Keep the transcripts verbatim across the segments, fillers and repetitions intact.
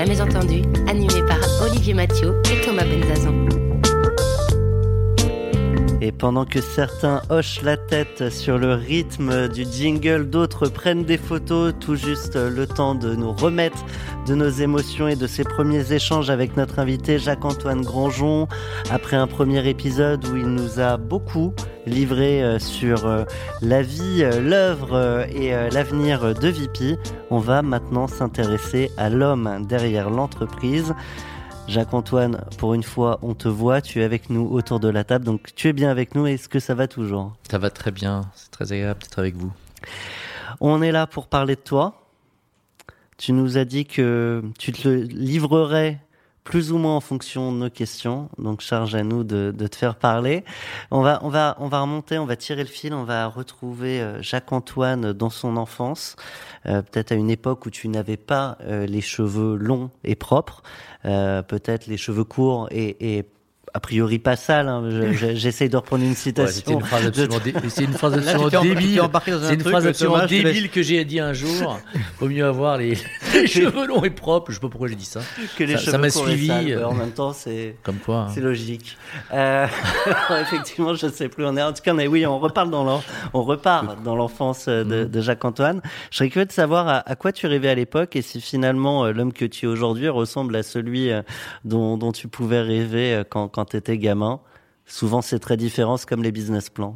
jamais entendu, animé par Olivier Mathieu et Thomas Benzazon. Et pendant que certains hochent la tête sur le rythme du jingle, d'autres prennent des photos, tout juste le temps de nous remettre de nos émotions et de ces premiers échanges avec notre invité Jacques-Antoine Granjon. Après un premier épisode où il nous a beaucoup livré sur la vie, l'œuvre et l'avenir de V P, on va maintenant s'intéresser à l'homme derrière l'entreprise. Jacques-Antoine, pour une fois, on te voit, tu es avec nous autour de la table, donc tu es bien avec nous, est-ce que ça va toujours ? Ça va très bien, c'est très agréable d'être avec vous. On est là pour parler de toi. Tu nous as dit que tu te livrerais plus ou moins en fonction de nos questions, donc charge à nous de, de te faire parler. On va, on va, on va remonter, on va tirer le fil, on va retrouver Jacques-Antoine dans son enfance, euh, peut-être à une époque où tu n'avais pas euh, les cheveux longs et propres, euh, peut-être les cheveux courts et, et a priori pas sale, hein. je, je, j'essaye de reprendre une citation. Ouais, c'était une phrase absolument, dé... c'est une phrase absolument Là, débile. Un c'est une truc, phrase absolument Thomas, débile que j'ai dit un jour. Vaut mieux avoir les, les cheveux longs et propres. Je sais pas pourquoi j'ai dit ça. Que les ça, cheveux ça m'a courts suivi. Et sales, en même temps, c'est comme quoi. Hein. C'est logique. Euh, effectivement, je sais plus. On est en tout cas, mais oui, on reparle dans l'en... on repart dans l'enfance de, mmh. de Jacques-Antoine. Je serais curieux de savoir à, à quoi tu rêvais à l'époque et si finalement l'homme que tu es aujourd'hui ressemble à celui dont, dont tu pouvais rêver quand, quand tu étais gamin. Souvent, c'est très différent, c'est comme les business plans.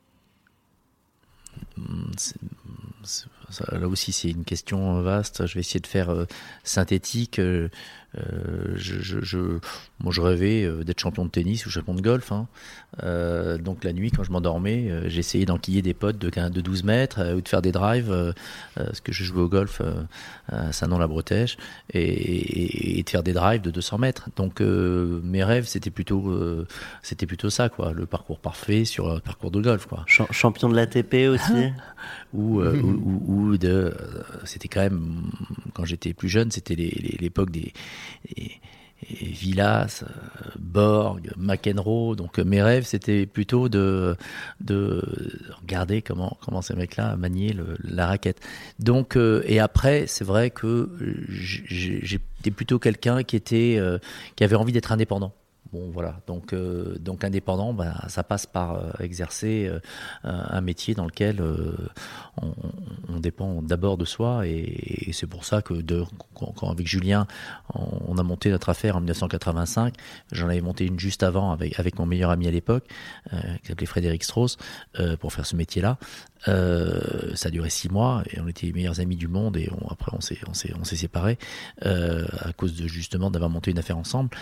C'est, c'est, ça, là aussi, c'est une question vaste. Je vais essayer de faire euh, synthétique. Euh, euh, je, je, je, moi, je rêvais euh, d'être champion de tennis ou champion de golf. Hein. Euh, donc, la nuit, quand je m'endormais, euh, j'essayais d'enquiller des potes de, de douze mètres euh, ou de faire des drives, euh, euh, parce que je jouais au golf euh, à Saint-Nom-la-Bretèche, et, et, et de faire des drives de deux cents mètres. Donc, euh, mes rêves, c'était plutôt, euh, c'était plutôt ça, quoi, le parcours parfait sur un parcours de golf, quoi. Ch- champion de l'A T P aussi. ou, euh, mmh. ou, ou, ou de, euh, c'était quand même, quand j'étais plus jeune, c'était les, les, l'époque des et, et Villas, euh, Borg, McEnroe. Donc euh, mes rêves, c'était plutôt de de regarder comment comment ces mecs-là maniaient le, la raquette. Donc euh, et après, c'est vrai que j'ai, j'étais plutôt quelqu'un qui était euh, qui avait envie d'être indépendant. Bon voilà, donc euh, donc indépendant, bah, ça passe par euh, exercer euh, un métier dans lequel euh, on, on dépend d'abord de soi, et, et c'est pour ça que de, quand, quand avec Julien on, on a monté notre affaire en dix-neuf cent quatre-vingt-cinq, j'en avais monté une juste avant avec avec mon meilleur ami à l'époque, euh, qui s'appelait Frédéric Strauss, euh, pour faire ce métier-là. Euh, ça a duré six mois et on était les meilleurs amis du monde, et on, après on s'est on s'est on s'est séparés euh, à cause de justement d'avoir monté une affaire ensemble.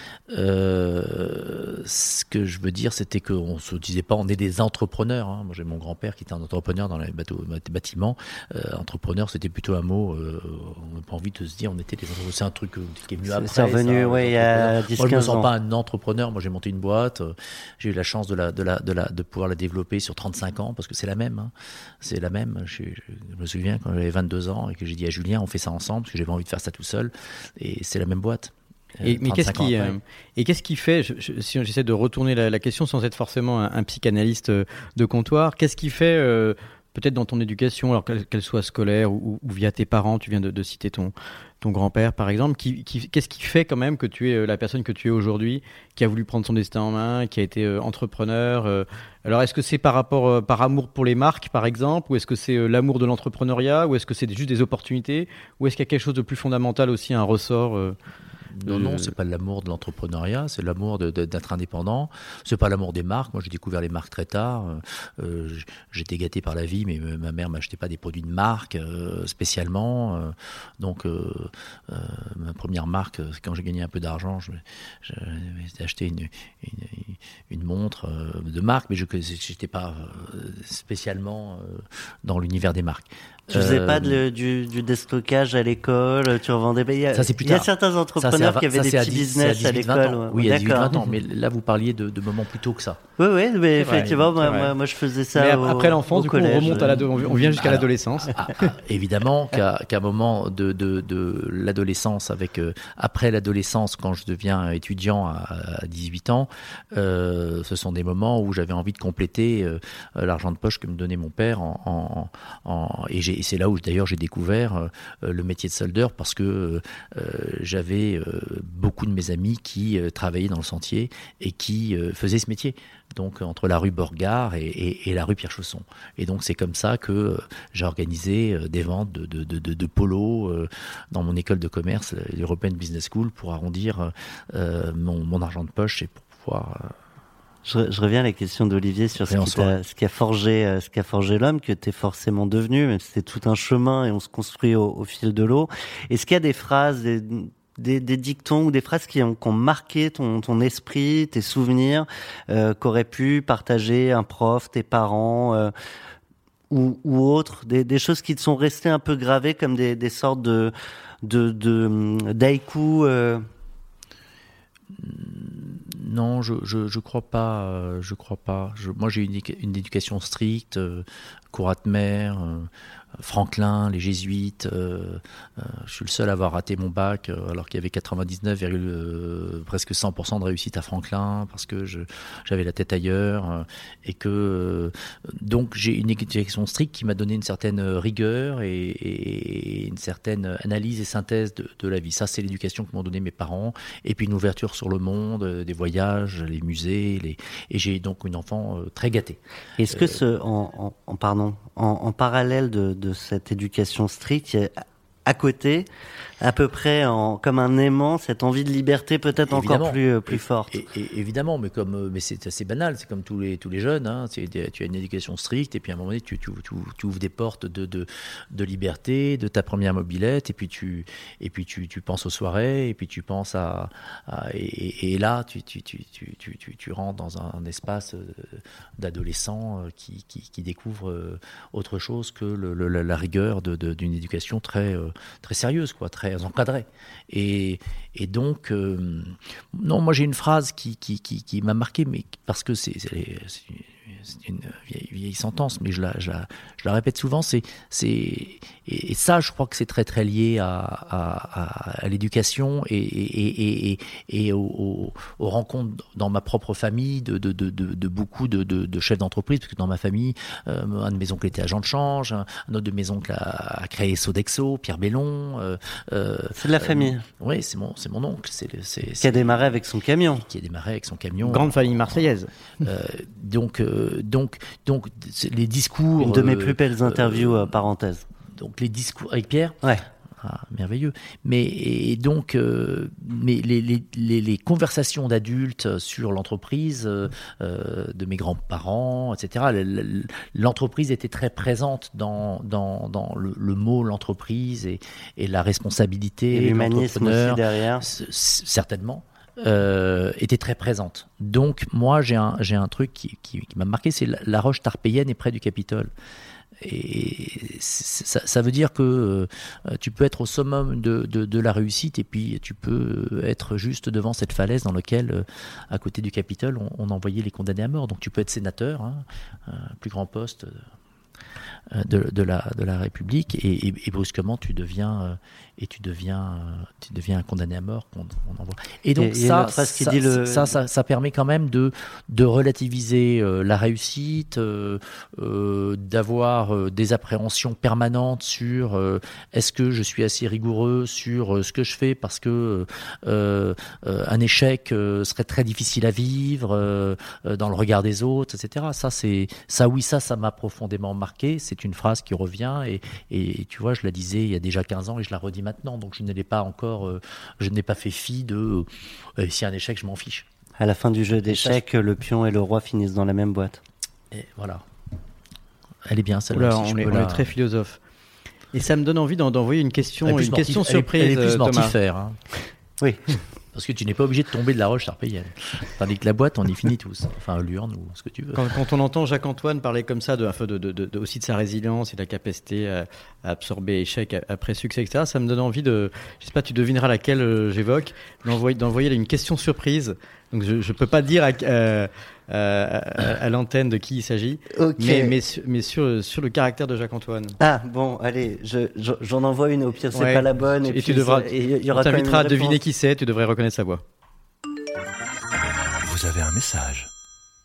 Euh, ce que je veux dire, c'était qu'on se disait pas on est des entrepreneurs. Hein. Moi j'ai mon grand-père qui était un entrepreneur dans les bateaux, bâtiments. Euh, entrepreneur, c'était plutôt un mot. Euh, on n'a pas envie de se dire on était des entrepreneurs. C'est un truc qui est venu après. C'est revenu, oui, il y a dix quinze ans. Moi je me sens pas un entrepreneur. Moi j'ai monté une boîte. J'ai eu la chance de la de la de la de pouvoir la développer sur trente-cinq ans, parce que c'est la même. Hein. C'est la même. Je, je, je me souviens quand j'avais vingt-deux ans et que j'ai dit à Julien, on fait ça ensemble, parce que j'avais envie de faire ça tout seul. Et c'est la même boîte. Et, mais qu'est-ce qui, euh, et qu'est-ce qui fait, je, je, si j'essaie de retourner la, la question sans être forcément un, un psychanalyste de comptoir, qu'est-ce qui fait, euh, peut-être dans ton éducation, alors qu'elle, qu'elle soit scolaire ou, ou via tes parents, tu viens de, de citer ton, ton grand-père par exemple, qui, qui, qu'est-ce qui fait quand même que tu es la personne que tu es aujourd'hui, qui a voulu prendre son destin en main, qui a été euh, entrepreneur euh, alors est-ce que c'est par rapport, euh, par amour pour les marques par exemple, ou est-ce que c'est euh, l'amour de l'entrepreneuriat, ou est-ce que c'est juste des opportunités, ou est-ce qu'il y a quelque chose de plus fondamental aussi, un ressort euh, Non, non, c'est pas l'amour de l'entrepreneuriat, c'est l'amour de, de, d'être indépendant. C'est pas l'amour des marques. Moi, j'ai découvert les marques très tard. Euh, j'étais gâté par la vie, mais ma mère m'achetait pas des produits de marque euh, spécialement. Euh, donc, euh, euh, ma première marque, quand j'ai gagné un peu d'argent, je, je, j'ai acheté une, une, une montre euh, de marque, mais je n'étais pas euh, spécialement euh, dans l'univers des marques. Tu faisais euh, pas de, du, du déstockage à l'école, tu revendais. Il y a, ça, c'est plus il y a tard. certains entrepreneurs ça, qui avaient ça, des petits dix, business à, à l'école. Ouais. Oui, il y a dix-huit vingt ans, mais là vous parliez de, de moments plus tôt que ça. Oui, oui, mais c'est effectivement, vrai, moi, moi, moi je faisais ça. Mais au, après l'enfance, au du collège. coup, on remonte à l'ado- on vient jusqu'à Alors, l'adolescence. À, à, évidemment qu'à, qu'à un moment de, de, de l'adolescence, avec euh, après l'adolescence, quand je deviens étudiant à, à dix-huit ans, euh, ce sont des moments où j'avais envie de compléter euh, l'argent de poche que me donnait mon père, en, en, en, et, j'ai, et c'est là où d'ailleurs j'ai découvert euh, le métier de soldeur, parce que euh, j'avais euh, beaucoup de mes amis qui euh, travaillaient dans le sentier et qui euh, faisaient ce métier. Donc entre la rue Borgard et, et, et la rue Pierre-Chausson. Et donc c'est comme ça que euh, j'ai organisé euh, des ventes de, de, de, de, de polo euh, dans mon école de commerce, l'European Business School, pour arrondir euh, mon, mon argent de poche et pour pouvoir... Euh, Je, je reviens à la question d'Olivier sur ce qui, ce qui a forgé, euh, ce qui a forgé l'homme, que tu es forcément devenu, même si c'est tout un chemin et on se construit au, au fil de l'eau. Est-ce qu'il y a des phrases, des, des, des dictons ou des phrases qui ont, qui ont marqué ton, ton esprit, tes souvenirs, euh, qu'aurait pu partager un prof, tes parents euh, ou, ou autres, des, des choses qui te sont restées un peu gravées comme des, des sortes de, de, de d'haïkus euh... Non, je, je, je crois pas. Euh, je crois pas. Je, moi, j'ai une, une éducation stricte, euh, Courrat-de-Mer, euh, Franklin, les jésuites. Euh, euh, je suis le seul à avoir raté mon bac, euh, alors qu'il y avait quatre-vingt-dix-neuf, euh, presque cent pour cent de réussite à Franklin, parce que je, j'avais la tête ailleurs. Euh, et que euh, donc j'ai une éducation stricte qui m'a donné une certaine rigueur et, et une certaine analyse et synthèse de, de la vie. Ça, c'est l'éducation que m'ont donné mes parents. Et puis une ouverture sur le monde, euh, des voyages, les musées. Les... Et j'ai donc une enfant euh, très gâtée. Est-ce que ce, en, en, en pardon, en, en parallèle de, de cette éducation stricte, il y a à côté, à peu près en, comme un aimant, cette envie de liberté peut-être évidemment, encore plus, plus forte. Et, et, évidemment, mais, comme, mais c'est assez banal, c'est comme tous les, tous les jeunes, hein, c'est, tu as une éducation stricte et puis à un moment donné, tu, tu, tu, tu ouvres des portes de, de, de liberté, de ta première mobilette, et puis tu, et puis tu, tu penses aux soirées, et puis tu penses à... à et, et là, tu, tu, tu, tu, tu, tu, tu rentres dans un, un espace d'adolescents qui, qui, qui découvrent autre chose que le, le, la rigueur de, de, d'une éducation très... très sérieuse, quoi, très encadrée. Et, et donc, euh, non, moi j'ai une phrase qui, qui, qui, qui m'a marqué, mais parce que c'est, c'est, c'est une vieille, vieille sentence, mais je la, je la, je la répète souvent, c'est, c'est, et, et ça, je crois que c'est très très lié à, à, à l'éducation et, et, et, et, et aux, aux rencontres dans ma propre famille de, de, de, de, de beaucoup de, de, de chefs d'entreprise, parce que dans ma famille, euh, un de mes oncles était agent de change, un, un autre de mes oncles a, a créé Sodexo, Pierre Bellon. Euh, euh, c'est de la famille. Euh, oui, c'est mon, c'est mon oncle. C'est, c'est, qui a démarré avec son camion. Qui a démarré avec son camion. Grande famille marseillaise. Euh, donc, euh, donc, donc, les discours. Une de mes plus belles interviews, euh, parenthèse. Donc, les discours avec Pierre. Ouais. Ah, merveilleux. Mais et donc, euh, mais les, les, les, les conversations d'adultes sur l'entreprise euh, de mes grands-parents, et cetera. L'entreprise était très présente dans dans, dans le, le mot l'entreprise et, et la responsabilité. Et l'humanisme aussi derrière. Certainement. Euh, était très présente. Donc moi j'ai un j'ai un truc qui, qui, qui m'a marqué, c'est la, la roche tarpéienne est près du Capitole. Et ça, ça veut dire que euh, tu peux être au summum de, de, de la réussite et puis tu peux être juste devant cette falaise dans laquelle, euh, à côté du Capitole, on, on envoyait les condamnés à mort. Donc tu peux être sénateur, hein, un plus grand poste de, de, la, de la République, et, et, et brusquement tu deviens, euh, et tu deviens, euh, tu deviens un condamné à mort qu'on on envoie. Et donc et, ça, et ça, ça, le... ça, ça, ça permet quand même de, de relativiser euh, la réussite, euh, euh, d'avoir euh, des appréhensions permanentes sur euh, est-ce que je suis assez rigoureux sur euh, ce que je fais, parce que euh, euh, un échec euh, serait très difficile à vivre euh, euh, dans le regard des autres, et cetera. Ça, c'est, ça oui, ça, ça m'a profondément marqué. C'est une phrase qui revient et, et, et tu vois, je la disais il y a déjà quinze ans et je la redis maintenant. Donc je ne l'ai pas encore, euh, je n'ai pas fait fi de euh, si un échec, je m'en fiche. À la fin du jeu d'échecs, le pion et le roi finissent dans la même boîte. Et voilà. Elle est bien celle-là. Oula, on, est, on la... est très philosophe. Et ça me donne envie d'en, d'envoyer une question, une mortif... question surprise. Elle est, elle est plus mortifère. Hein. Oui. Parce que tu n'es pas obligé de tomber de la roche tarpéienne. Tandis que la boîte, on y finit tous. Enfin, l'urne ou ce que tu veux. Quand, quand on entend Jacques-Antoine parler comme ça, de, de, de, de, aussi de sa résilience et de la capacité à, à absorber échec après succès, et cetera, ça me donne envie de... Je ne sais pas, tu devineras laquelle euh, j'évoque, d'envoyer, d'envoyer une question surprise. Donc je ne peux pas dire à, euh, euh, à, à l'antenne de qui il s'agit, okay. mais, mais, mais sur, sur le caractère de Jacques-Antoine. Ah bon, allez, je, je, j'en envoie une, au pire c'est ouais. pas la bonne. Et, et puis tu devras, ça, et y aura on t'invitera à deviner qui c'est, tu devrais reconnaître sa voix. Vous avez un message.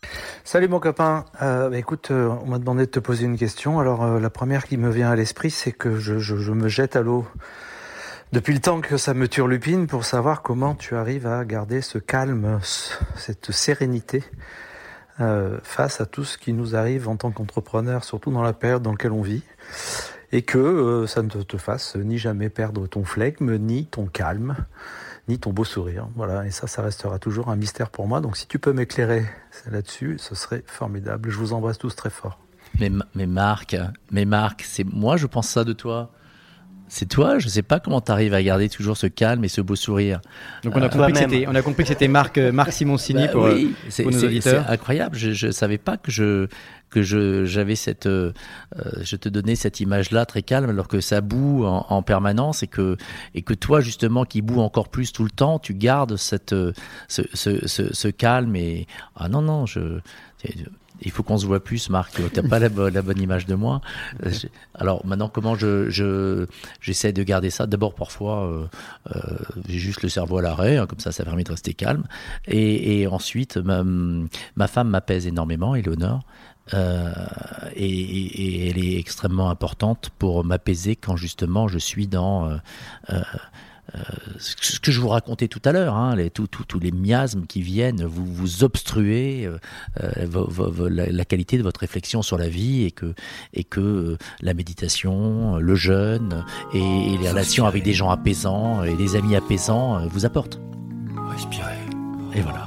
Salut mon copain. Euh, bah, écoute, euh, on m'a demandé de te poser une question. Alors euh, la première qui me vient à l'esprit, c'est que je, je, je me jette à l'eau depuis le temps que ça me turlupine pour savoir comment tu arrives à garder ce calme, cette sérénité euh, face à tout ce qui nous arrive en tant qu'entrepreneur, surtout dans la période dans laquelle on vit, et que euh, ça ne te fasse ni jamais perdre ton flegme, ni ton calme, ni ton beau sourire. Voilà, et ça, ça restera toujours un mystère pour moi. Donc si tu peux m'éclairer là-dessus, ce serait formidable. Je vous embrasse tous très fort. Mais, mais Marc, mais Marc, c'est moi, je pense ça de toi. C'est toi, je sais pas comment tu arrives à garder toujours ce calme et ce beau sourire. Donc on a, euh, compris, que c'était, on a compris que c'était Marc, Marc Simoncini bah, pour, oui, c'est, pour nos c'est, auditeurs. C'est incroyable, je ne savais pas que, je, que je, j'avais cette... Euh, je te donnais cette image-là très calme alors que ça boue en, en permanence et que, et que toi justement qui boue encore plus tout le temps, tu gardes cette, ce, ce, ce, ce calme et... Ah non, non, je... Il faut qu'on se voit plus, Marc. Tu n'as pas la, bo- la bonne image de moi. Alors maintenant, comment je, je, j'essaie de garder ça ? D'abord, parfois, euh, euh, j'ai juste le cerveau à l'arrêt, hein, comme ça, ça permet de rester calme. Et, et ensuite, ma, ma femme m'apaise énormément, Éléonore. Euh, et, et, et elle est extrêmement importante pour m'apaiser quand justement je suis dans... Euh, euh, Euh, ce que je vous racontais tout à l'heure, hein, les, tous tout, tout les miasmes qui viennent vous, vous obstruer euh, vo, vo, la, la qualité de votre réflexion sur la vie et que, et que euh, la méditation, le jeûne et, et les relations avec des gens apaisants et des amis apaisants euh, vous apportent. Respirez. Et voilà.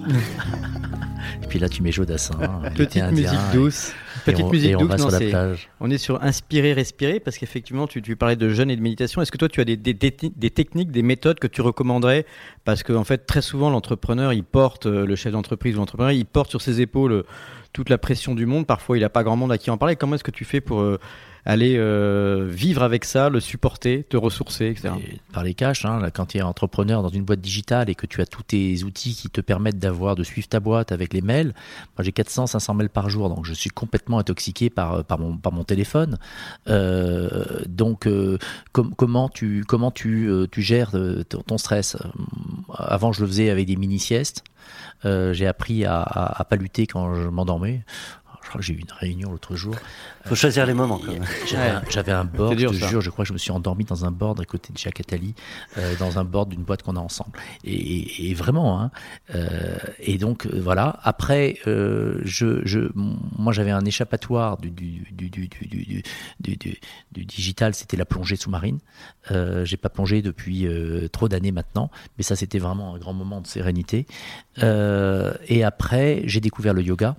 Et puis là, tu mets Jodassin. Petite musique indien, douce. Et, Petite et on, musique et on douce. va Non, sur la c'est, plage. on est sur inspirer, respirer, parce qu'effectivement, tu, tu parlais de jeûne et de méditation. Est-ce que toi, tu as des, des, des, des techniques, des méthodes que tu recommanderais ? Parce qu'en en fait, très souvent, l'entrepreneur, il porte, le chef d'entreprise ou l'entrepreneur, il porte sur ses épaules toute la pression du monde. Parfois, il n'a pas grand monde à qui en parler. Comment est-ce que tu fais pour euh, aller euh, vivre avec ça, le supporter, te ressourcer, et cetera. Et par les cash, hein, là, quand tu es entrepreneur dans une boîte digitale et que tu as tous tes outils qui te permettent d'avoir, de suivre ta boîte avec les mails, moi j'ai quatre cents, cinq cents mails par jour, donc je suis complètement intoxiqué par, par, mon, par mon téléphone. Euh, donc euh, com- comment tu, comment tu, euh, tu gères euh, ton, ton stress ? Avant je le faisais avec des mini-siestes, euh, j'ai appris à, à, à pas lutter quand je m'endormais. Je crois que j'ai eu une réunion l'autre jour. Il faut choisir les moments quand même. J'avais, un, j'avais un board, dur, je te ça. jure, je crois que je me suis endormi dans un board à côté de Jacques Attali, euh, dans un board d'une boîte qu'on a ensemble. Et, et, et vraiment, hein. Euh, et donc euh, voilà. Après, euh, je, je, moi j'avais un échappatoire du, du, du, du, du, du, du, du, du digital, c'était la plongée sous-marine. Euh, j'ai pas plongé depuis euh, trop d'années maintenant, mais ça c'était vraiment un grand moment de sérénité. Euh, et après, j'ai découvert le yoga.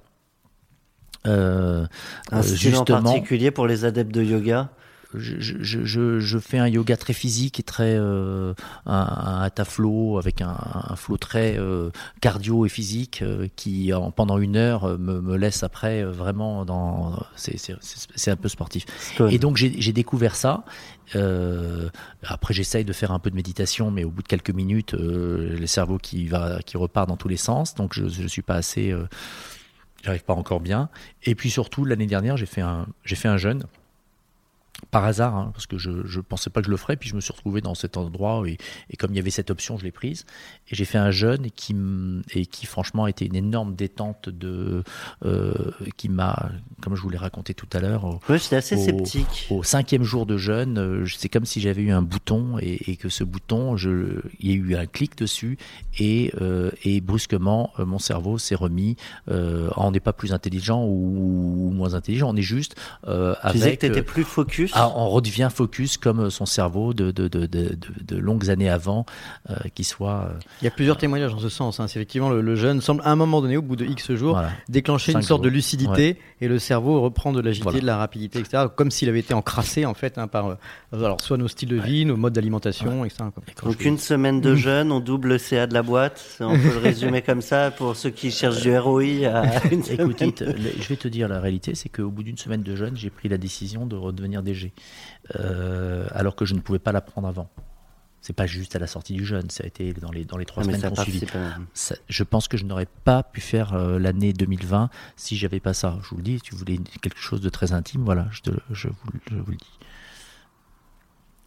Euh, un style en particulier pour les adeptes de yoga? Je, je, je, je fais un yoga très physique et très euh, un, un hatha flow avec un, un flow très euh, cardio et physique euh, qui en, pendant une heure me, me laisse après euh, vraiment dans c'est, c'est, c'est, c'est un peu sportif. Stone. Et donc j'ai, j'ai découvert ça. Euh, après j'essaye de faire un peu de méditation, mais au bout de quelques minutes, euh, le cerveau qui va qui repart dans tous les sens. Donc je je suis pas assez euh, j'arrive pas encore bien. Et puis surtout, l'année dernière, j'ai fait un, j'ai fait un jeûne. Par hasard, hein, parce que je ne pensais pas que je le ferais, puis je me suis retrouvé dans cet endroit et, et comme il y avait cette option, je l'ai prise. Et j'ai fait un jeûne et qui, et qui franchement a été une énorme détente de, euh, qui m'a, comme je vous l'ai raconté tout à l'heure, au, oui, j'étais assez au, sceptique. Au cinquième jour de jeûne, euh, c'est comme si j'avais eu un bouton et, et que ce bouton, je, il y a eu un clic dessus et, euh, et brusquement, euh, mon cerveau s'est remis. Euh, on n'est pas plus intelligent ou, ou moins intelligent, on est juste euh, avec... Tu disais que tu étais plus focus. Ah, on redevient focus comme son cerveau de, de, de, de, de, de longues années avant, euh, qui soit... Euh, Il y a plusieurs témoignages en ce sens. Hein. C'est effectivement, le, le jeûne semble à un moment donné, au bout de X jours, voilà. déclencher Cinq une sorte jours. de lucidité ouais. et le cerveau reprend de l'agilité, voilà. de la rapidité, et cetera. Comme s'il avait été encrassé en fait hein, par euh, alors, soit nos styles de vie, ouais. nos modes d'alimentation, ouais. et cetera. Quoi. Donc une semaine de jeûne, on double le C A de la boîte. On peut le résumer comme ça pour ceux qui cherchent du R O I. À une Écoute, je vais te dire la réalité, c'est qu'au bout d'une semaine de jeûne, j'ai pris la décision de redevenir D G. Euh, alors que je ne pouvais pas la prendre avant. C'est pas juste à la sortie du jeûne, ça a été dans les, dans les trois ah, semaines qu'on suivi. Ça, je pense que je n'aurais pas pu faire euh, l'année deux mille vingt si j'avais pas ça. Je vous le dis, tu voulais quelque chose de très intime, voilà, je, te, je, vous, je vous le dis.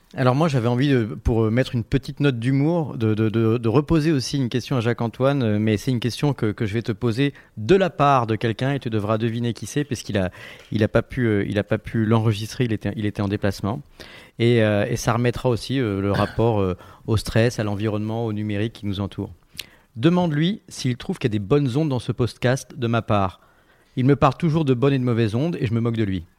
Alors moi j'avais envie, de, pour mettre une petite note d'humour, de, de, de, de reposer aussi une question à Jacques-Antoine, mais c'est une question que, que je vais te poser de la part de quelqu'un et tu devras deviner qui c'est, parce qu'il a, il a pas pu, il a pas pu l'enregistrer, il était, il était en déplacement. Et, euh, et ça remettra aussi euh, le rapport euh, au stress, à l'environnement, au numérique qui nous entoure. Demande-lui s'il trouve qu'il y a des bonnes ondes dans ce podcast de ma part. Il me parle toujours de bonnes et de mauvaises ondes et je me moque de lui.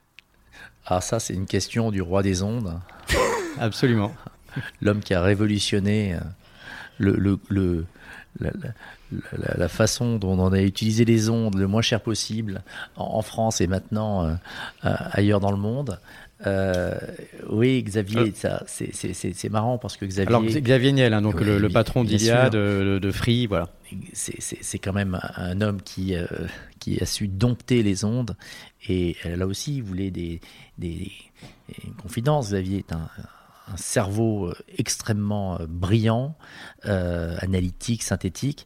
Ah ça c'est une question du roi des ondes. Absolument. L'homme qui a révolutionné le, le, le, la, la, la façon dont on a utilisé les ondes le moins cher possible en, en France et maintenant euh, ailleurs dans le monde. Euh, oui, Xavier, euh, ça, c'est, c'est, c'est, c'est marrant parce que Xavier... Alors Xavier Niel, hein, donc oui, le, le patron d'Iliade, de, de Free, voilà. C'est, c'est, c'est quand même un homme qui, euh, qui a su dompter les ondes et là aussi il voulait des, des, une confidence. Xavier est un, un cerveau extrêmement brillant, euh, analytique, synthétique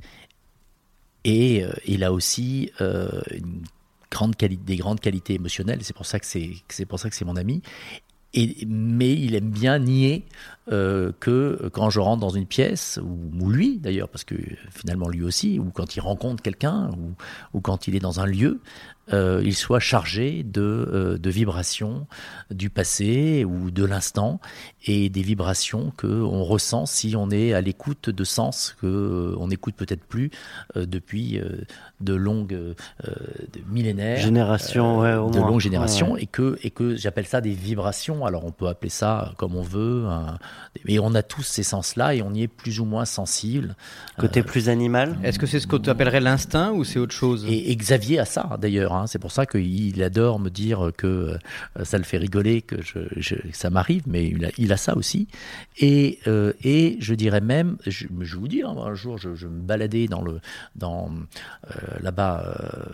et euh, il a aussi euh, une grande qualité, des grandes qualités émotionnelles, c'est pour ça que c'est, c'est pour ça que c'est mon ami. Et, mais il aime bien nier euh, que quand je rentre dans une pièce, ou, ou lui d'ailleurs, parce que finalement lui aussi, ou quand il rencontre quelqu'un, ou, ou quand il est dans un lieu, euh, il soit chargé de, euh, de vibrations du passé ou de l'instant, et des vibrations qu'on ressent si on est à l'écoute de sens qu'on euh, n'écoute peut-être plus euh, depuis euh, de longues euh, de millénaires, générations, euh, ouais, au de moins. longues générations, ouais. et que, et que j'appelle ça des vibrations. Alors on peut appeler ça comme on veut, hein, mais on a tous ces sens-là et on y est plus ou moins sensible. Côté euh, plus animal. Est-ce que c'est ce que tu appellerais l'instinct ou c'est autre chose? Et, et Xavier a ça d'ailleurs, hein, c'est pour ça qu'il adore me dire que euh, ça le fait rigoler, que, je, je, que ça m'arrive, mais il a, il a ça aussi. Et, euh, et je dirais même, je, je vous dis, hein, un jour je, je me baladais dans le, dans, euh, là-bas,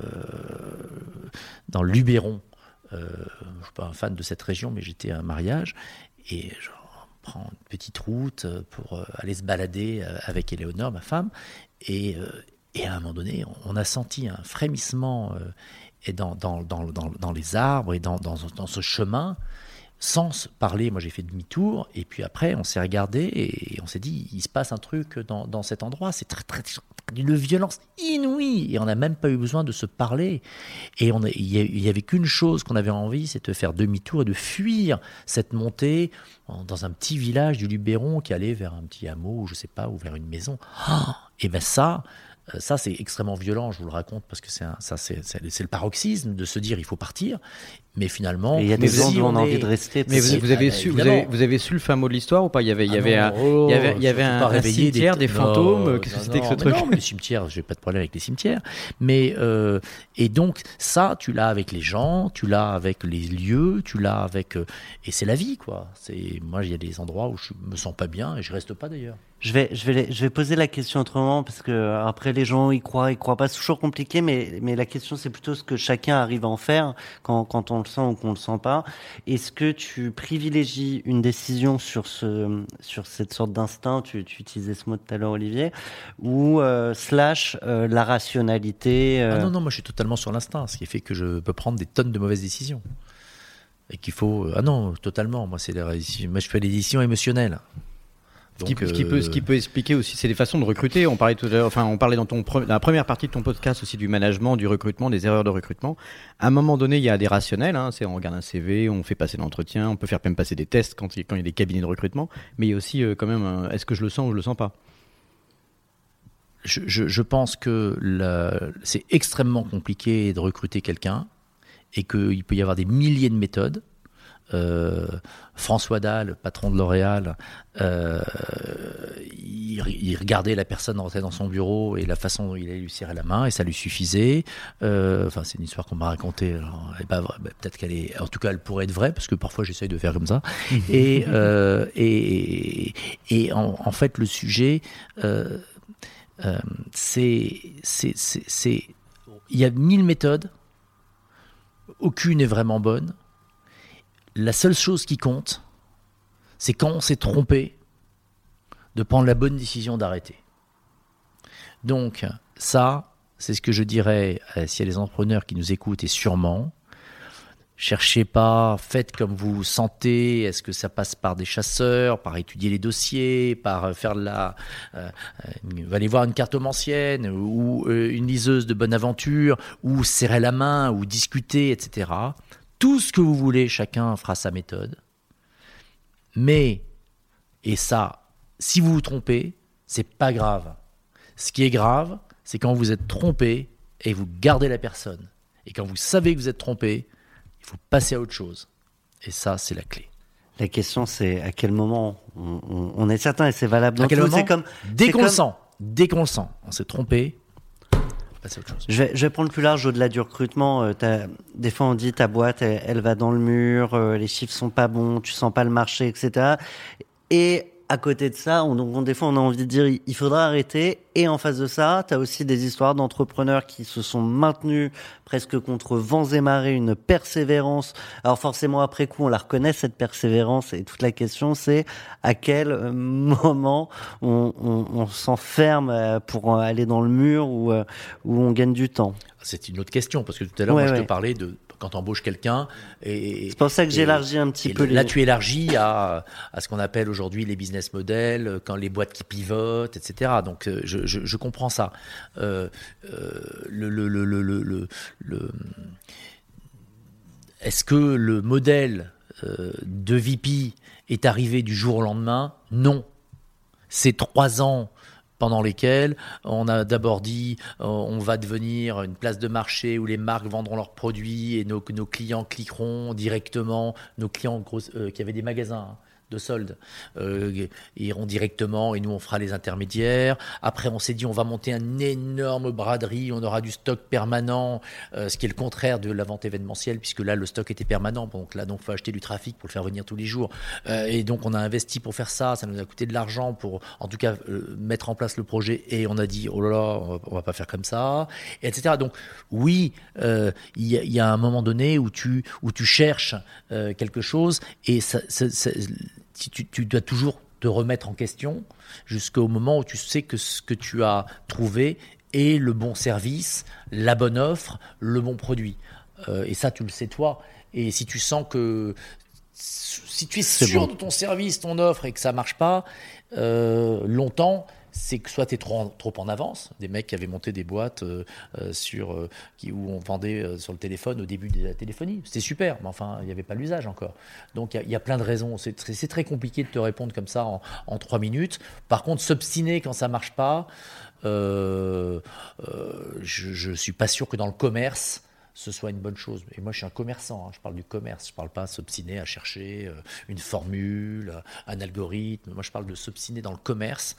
euh, dans le Luberon. Euh, je ne suis pas un fan de cette région, mais j'étais à un mariage et je prends une petite route pour aller se balader avec Éléonore, ma femme, et, et à un moment donné, on a senti un frémissement et dans, dans, dans, dans, dans les arbres et dans, dans, dans ce chemin, sans se parler. Moi j'ai fait demi-tour et puis après on s'est regardé et on s'est dit il se passe un truc dans, dans cet endroit, c'est très très d'une violence inouïe et on n'a même pas eu besoin de se parler et on a, il y avait qu'une chose qu'on avait envie, c'est de faire demi-tour et de fuir cette montée dans un petit village du Luberon qui allait vers un petit hameau, je sais pas, ou vers une maison. Oh, et ben ça Ça, c'est extrêmement violent, je vous le raconte, parce que c'est, un, ça, c'est, c'est, c'est le paroxysme de se dire il faut partir. Mais finalement, il y a des gens qui ont envie de rester. Mais vous, vous, avez ah, su, vous, avez, vous avez su le fin mot de l'histoire ou pas? Il y avait, il y avait, ah un, non, il y avait, il y avait un, un cimetière, des, des fantômes. Non, qu'est-ce que non, c'était non, que ce truc? Non, mais les cimetières, j'ai pas de problème avec les cimetières. Mais euh, et donc ça, tu l'as avec les gens, tu l'as avec les lieux, tu l'as avec euh, et c'est la vie, quoi. C'est moi, il y a des endroits où je me sens pas bien et je reste pas d'ailleurs. Je vais, je vais, je vais poser la question autrement parce que après les gens y croient, y croient pas. C'est toujours compliqué, mais, mais la question c'est plutôt ce que chacun arrive à en faire quand, quand on le sent ou qu'on le sent pas. Est-ce que tu privilégies une décision sur ce, sur cette sorte d'instinct, tu, tu utilisais ce mot tout à l'heure, Olivier, ou euh, slash euh, la rationalité euh... Ah non, non, moi je suis totalement sur l'instinct, ce qui fait que je peux prendre des tonnes de mauvaises décisions. Et qu'il faut. Ah non, totalement. Moi, c'est les... moi je fais des décisions émotionnelles. Ce qui, ce, qui peut, ce qui peut expliquer aussi, c'est des façons de recruter. On parlait tout à l'heure, enfin, on parlait dans, ton, dans la première partie de ton podcast aussi du management, du recrutement, des erreurs de recrutement. À un moment donné, il y a des rationnels. Hein, c'est on regarde un C V, on fait passer l'entretien, on peut faire même passer des tests quand il, quand il y a des cabinets de recrutement. Mais il y a aussi euh, quand même, un, est-ce que je le sens ou je le sens pas? Je, je, je pense que la, c'est extrêmement compliqué de recruter quelqu'un et qu'il peut y avoir des milliers de méthodes. Euh, François Dalle, patron de L'Oréal, euh, il, il regardait la personne rentrer dans son bureau et la façon dont il allait lui serrer la main et ça lui suffisait. Euh, enfin, c'est une histoire qu'on m'a racontée. Alors, elle est pas vraie, peut-être qu'elle est, en tout cas, elle pourrait être vraie parce que parfois j'essaye de faire comme ça. et, euh, et et en, en fait, le sujet, euh, euh, c'est, c'est, c'est, c'est, il y a mille méthodes, aucune n'est vraiment bonne. La seule chose qui compte, c'est quand on s'est trompé, de prendre la bonne décision d'arrêter. Donc, ça, c'est ce que je dirais, euh, s'il y a des entrepreneurs qui nous écoutent, et sûrement, cherchez pas, faites comme vous vous sentez. Est-ce que ça passe par des chasseurs, par étudier les dossiers, par faire de la, euh, euh, aller voir une cartomancienne ou euh, une liseuse de bonne aventure, ou serrer la main, ou discuter, et cetera. Tout ce que vous voulez, chacun fera sa méthode. Mais, et ça, si vous vous trompez, c'est pas grave. Ce qui est grave, c'est quand vous êtes trompé et vous gardez la personne. Et quand vous savez que vous êtes trompé, il faut passer à autre chose. Et ça, c'est la clé. La question, c'est à quel moment on, on, on est certain, et c'est valable dans à quel tout. moment C'est comme, dès c'est qu'on comme... le sent, dès qu'on le sent, on s'est trompé, passer à autre chose. Je vais, je vais prendre plus large au-delà du recrutement. Euh, t'as, des fois, on dit ta boîte, elle, elle va dans le mur, euh, les chiffres sont pas bons, tu sens pas le marché, et cetera. Et à côté de ça, on, on, des fois, on a envie de dire il faudra arrêter. Et en face de ça, tu as aussi des histoires d'entrepreneurs qui se sont maintenus presque contre vents et marées, une persévérance. Alors forcément, après coup, on la reconnaît, cette persévérance. Et toute la question, c'est à quel moment on, on, on s'enferme pour aller dans le mur ou, ou on gagne du temps. C'est une autre question, parce que tout à l'heure, ouais, moi, ouais. je te parlais de quand tu embauches quelqu'un. Et, c'est pour ça que j'élargis un petit peu. Là, les... tu élargis à, à ce qu'on appelle aujourd'hui les business models, quand les boîtes qui pivotent, et cetera. Donc, je, je, je comprends ça. Euh, euh, le, le, le, le, le, le, est-ce que le modèle euh, de V P est arrivé du jour au lendemain ? Non. C'est trois ans pendant lesquels on a d'abord dit euh, on va devenir une place de marché où les marques vendront leurs produits et nos, nos clients cliqueront directement, nos clients gros, euh, qui avaient des magasins hein, de soldes euh, iront directement et nous on fera les intermédiaires. Après on s'est dit on va monter un énorme braderie, on aura du stock permanent, euh, ce qui est le contraire de la vente événementielle puisque là le stock était permanent, donc là donc faut acheter du trafic pour le faire venir tous les jours euh, et donc on a investi pour faire ça, ça nous a coûté de l'argent pour en tout cas euh, mettre en place le projet et on a dit oh là là on va, on va pas faire comme ça, et cetera. Donc oui il euh, y, y a un moment donné où tu où tu cherches euh, quelque chose et ça, ça, ça Tu, tu dois toujours te remettre en question jusqu'au moment où tu sais que ce que tu as trouvé est le bon service, la bonne offre, le bon produit. Euh, et ça, tu le sais toi. Et si tu sens que si tu es C'est sûr bon. de ton service, ton offre et que ça marche pas euh, longtemps, c'est que soit tu es trop en, trop en avance. Des mecs qui avaient monté des boîtes euh, euh, sur, euh, qui, où on vendait euh, sur le téléphone au début de la téléphonie. C'était super, mais enfin, il n'y avait pas l'usage encore. Donc, il y, y a plein de raisons. C'est, c'est, c'est très compliqué de te répondre comme ça en, en trois minutes. Par contre, s'obstiner quand ça ne marche pas, euh, euh, je ne suis pas sûr que dans le commerce, ce soit une bonne chose. Et moi, je suis un commerçant, hein. Je parle du commerce. Je ne parle pas de s'obstiner à chercher euh, une formule, un algorithme. Moi, je parle de s'obstiner dans le commerce.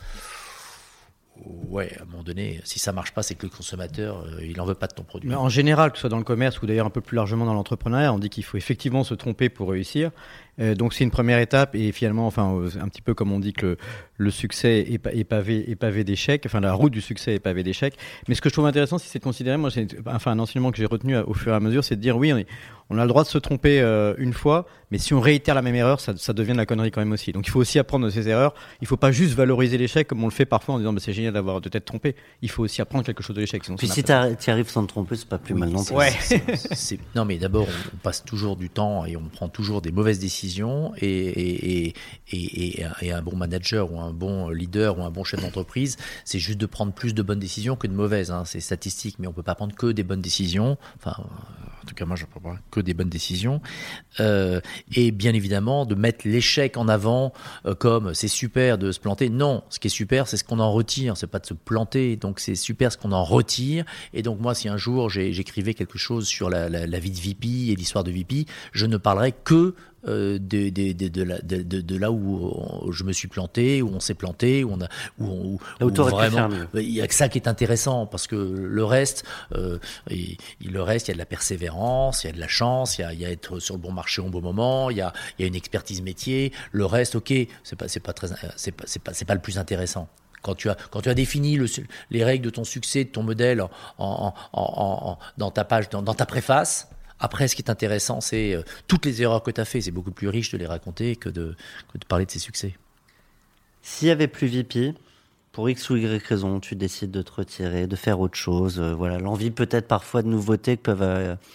Ouais, à un moment donné, si ça marche pas, c'est que le consommateur, euh, il en veut pas de ton produit. Mais en général, que ce soit dans le commerce ou d'ailleurs un peu plus largement dans l'entrepreneuriat, on dit qu'il faut effectivement se tromper pour réussir. Euh, donc c'est une première étape et finalement, enfin, euh, un petit peu comme on dit que le, le succès est, est, pavé, est pavé d'échecs, enfin la route du succès est pavée d'échecs. Mais ce que je trouve intéressant, c'est de considérer, moi, c'est, enfin un enseignement que j'ai retenu au fur et à mesure, c'est de dire oui, on, est, on a le droit de se tromper euh, une fois, mais si on réitère la même erreur, ça, ça devient de la connerie quand même aussi. Donc il faut aussi apprendre de ses erreurs. Il faut pas juste valoriser l'échec comme on le fait parfois en disant bah, c'est génial d'avoir de t'être trompé. Il faut aussi apprendre quelque chose de l'échec. Puis si tu arrives sans te tromper, c'est pas plus oui, mal non plus. Ouais. c'est, c'est, non mais d'abord, on passe toujours du temps et on prend toujours des mauvaises décisions et Et, et, et, et un bon manager ou un bon leader ou un bon chef d'entreprise, c'est juste de prendre plus de bonnes décisions que de mauvaises. Hein. C'est statistique, mais on ne peut pas prendre que des bonnes décisions. Enfin, en tout cas, moi, je ne prends pas que des bonnes décisions. Euh, et bien évidemment, de mettre l'échec en avant euh, comme c'est super de se planter. Non, ce qui est super, c'est ce qu'on en retire. C'est pas de se planter. Donc, c'est super ce qu'on en retire. Et donc, moi, si un jour j'ai, j'écrivais quelque chose sur la, la, la vie de V P et l'histoire de V P, je ne parlerai que Euh, de, de, de, de, de, de, de là où on, je me suis planté, où on s'est planté, où on a, où, on, où, là où, où vraiment, il y a que ça qui est intéressant parce que le reste, euh, il, le reste, il y a de la persévérance, il y a de la chance, il y a, il y a être sur le bon marché au bon moment, il y a, il y a une expertise métier. Le reste, ok, c'est pas, c'est pas très, c'est pas, c'est pas, c'est pas le plus intéressant. Quand tu as, quand tu as défini le, les règles de ton succès, de ton modèle en, en, en, en, dans ta page, dans, dans ta préface. Après, ce qui est intéressant, c'est euh, toutes les erreurs que tu as faites. C'est beaucoup plus riche de les raconter que de, que de parler de ses succès. S'il n'y avait plus V P, pour X ou Y raison, tu décides de te retirer, de faire autre chose. Euh, voilà, l'envie peut-être parfois de nouveautés que peuvent euh,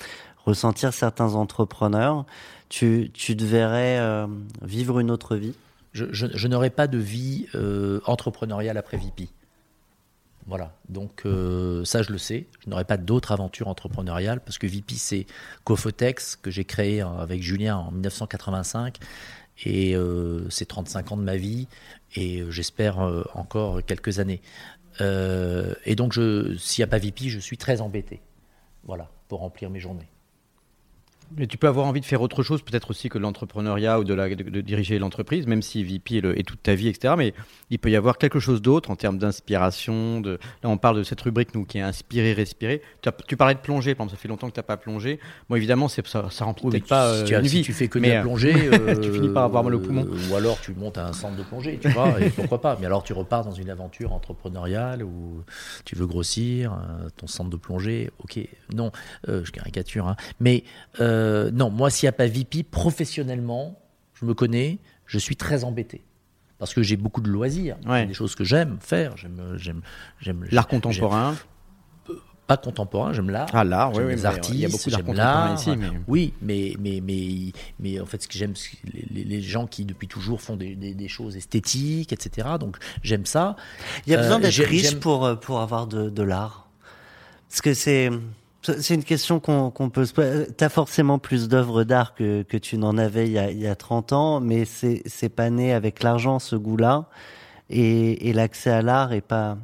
ressentir certains entrepreneurs. Tu, tu te verrais euh, vivre une autre vie ? Je, je, je n'aurai pas de vie euh, entrepreneuriale après V P. Voilà, donc euh, ça je le sais, je n'aurai pas d'autres aventures entrepreneuriales parce que V P c'est Cofotex que j'ai créé avec Julien en dix-neuf cent quatre-vingt-cinq et euh, c'est trente-cinq ans de ma vie et euh, j'espère euh, encore quelques années. Euh, et donc je, s'il n'y a pas V P, je suis très embêté, voilà, pour remplir mes journées. Mais tu peux avoir envie de faire autre chose, peut-être aussi que l'entrepreneuriat ou de, la, de, de diriger l'entreprise, même si V P est, le, est toute ta vie, et cetera. Mais il peut y avoir quelque chose d'autre en termes d'inspiration. De... Là, on parle de cette rubrique nous, qui est inspirer, respirer. Tu, as, tu parlais de plonger, par exemple, ça fait longtemps que tu n'as pas plongé. Bon, évidemment, c'est, ça ne remplit oui, peut-être pas euh, si tu as, une si vie. tu fais que mais, de la plongée, euh, tu finis par avoir mal au poumon. Euh, ou alors tu montes à un centre de plongée, tu vois, et pourquoi pas. Mais alors tu repars dans une aventure entrepreneuriale où tu veux grossir euh, ton centre de plongée. Ok, non, euh, je caricature. Hein. Mais euh, non, moi, s'il n'y a pas V P, professionnellement, je me connais, je suis très embêté. Parce que j'ai beaucoup de loisirs, ouais. Des choses que j'aime faire. J'aime, j'aime, j'aime, l'art contemporain j'aime, Pas contemporain, j'aime l'art. Ah, l'art, j'aime oui, les oui, artistes, il y a beaucoup d'art j'aime contemporain l'art. Ici. Mais... Oui, mais, mais, mais, mais en fait, ce que j'aime, c'est les, les gens qui, depuis toujours, font des, des, des choses esthétiques, et cetera. Donc, j'aime ça. Il y a besoin euh, d'être j'aime, riche j'aime... pour, pour avoir de, de l'art. Parce que c'est... C'est une question qu'on, qu'on peut se poser. T'as forcément plus d'œuvres d'art que, que tu n'en avais il y a, il y a trente ans, mais c'est, c'est pas né avec l'argent, ce goût-là. Et, et l'accès à l'art est pas...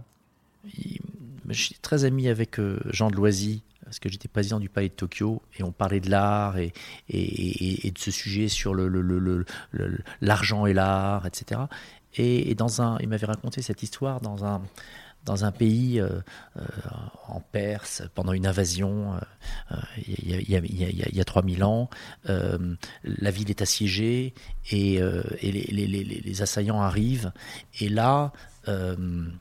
Je suis très ami avec Jean de Loisy, parce que j'étais président du Palais de Tokyo, et on parlait de l'art et, et, et, et de ce sujet sur le, le, le, le, le, l'argent et l'art, et cetera. Et, et dans un, il m'avait raconté cette histoire dans un... dans un pays euh, euh, en Perse, pendant une invasion, euh, il y, y, y, y, y a trois mille ans, euh, la ville est assiégée et, euh, et les, les, les, les assaillants arrivent. Et là, euh,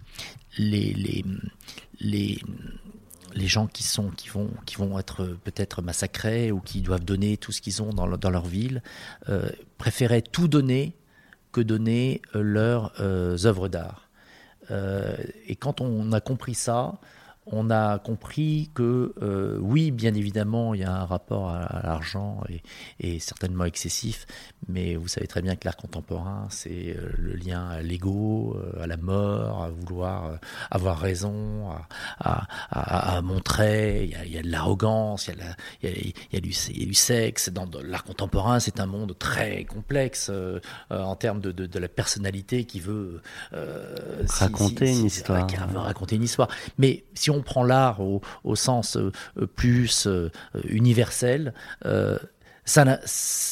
les, les, les, les gens qui, sont, qui, vont, qui vont être peut-être massacrés ou qui doivent donner tout ce qu'ils ont dans, dans leur ville, euh, préféraient tout donner que donner leurs euh, œuvres d'art. Euh, et quand on a compris ça, on a compris que euh, oui, bien évidemment, il y a un rapport à, à l'argent et, et certainement excessif, mais vous savez très bien que l'art contemporain, c'est euh, le lien à l'ego, euh, à la mort, à vouloir euh, avoir raison, à, à, à, à montrer. Il y, a, il y a de l'arrogance, il y a, la, il y a, il y a, du, il y a du sexe. Dans de, l'art contemporain, c'est un monde très complexe euh, euh, en termes de, de, de la personnalité qui veut euh, raconter si, si, une si, histoire. Qui veut raconter une histoire. Mais si on prend l'art au, au sens euh, plus euh, universel, euh, ça, n'a,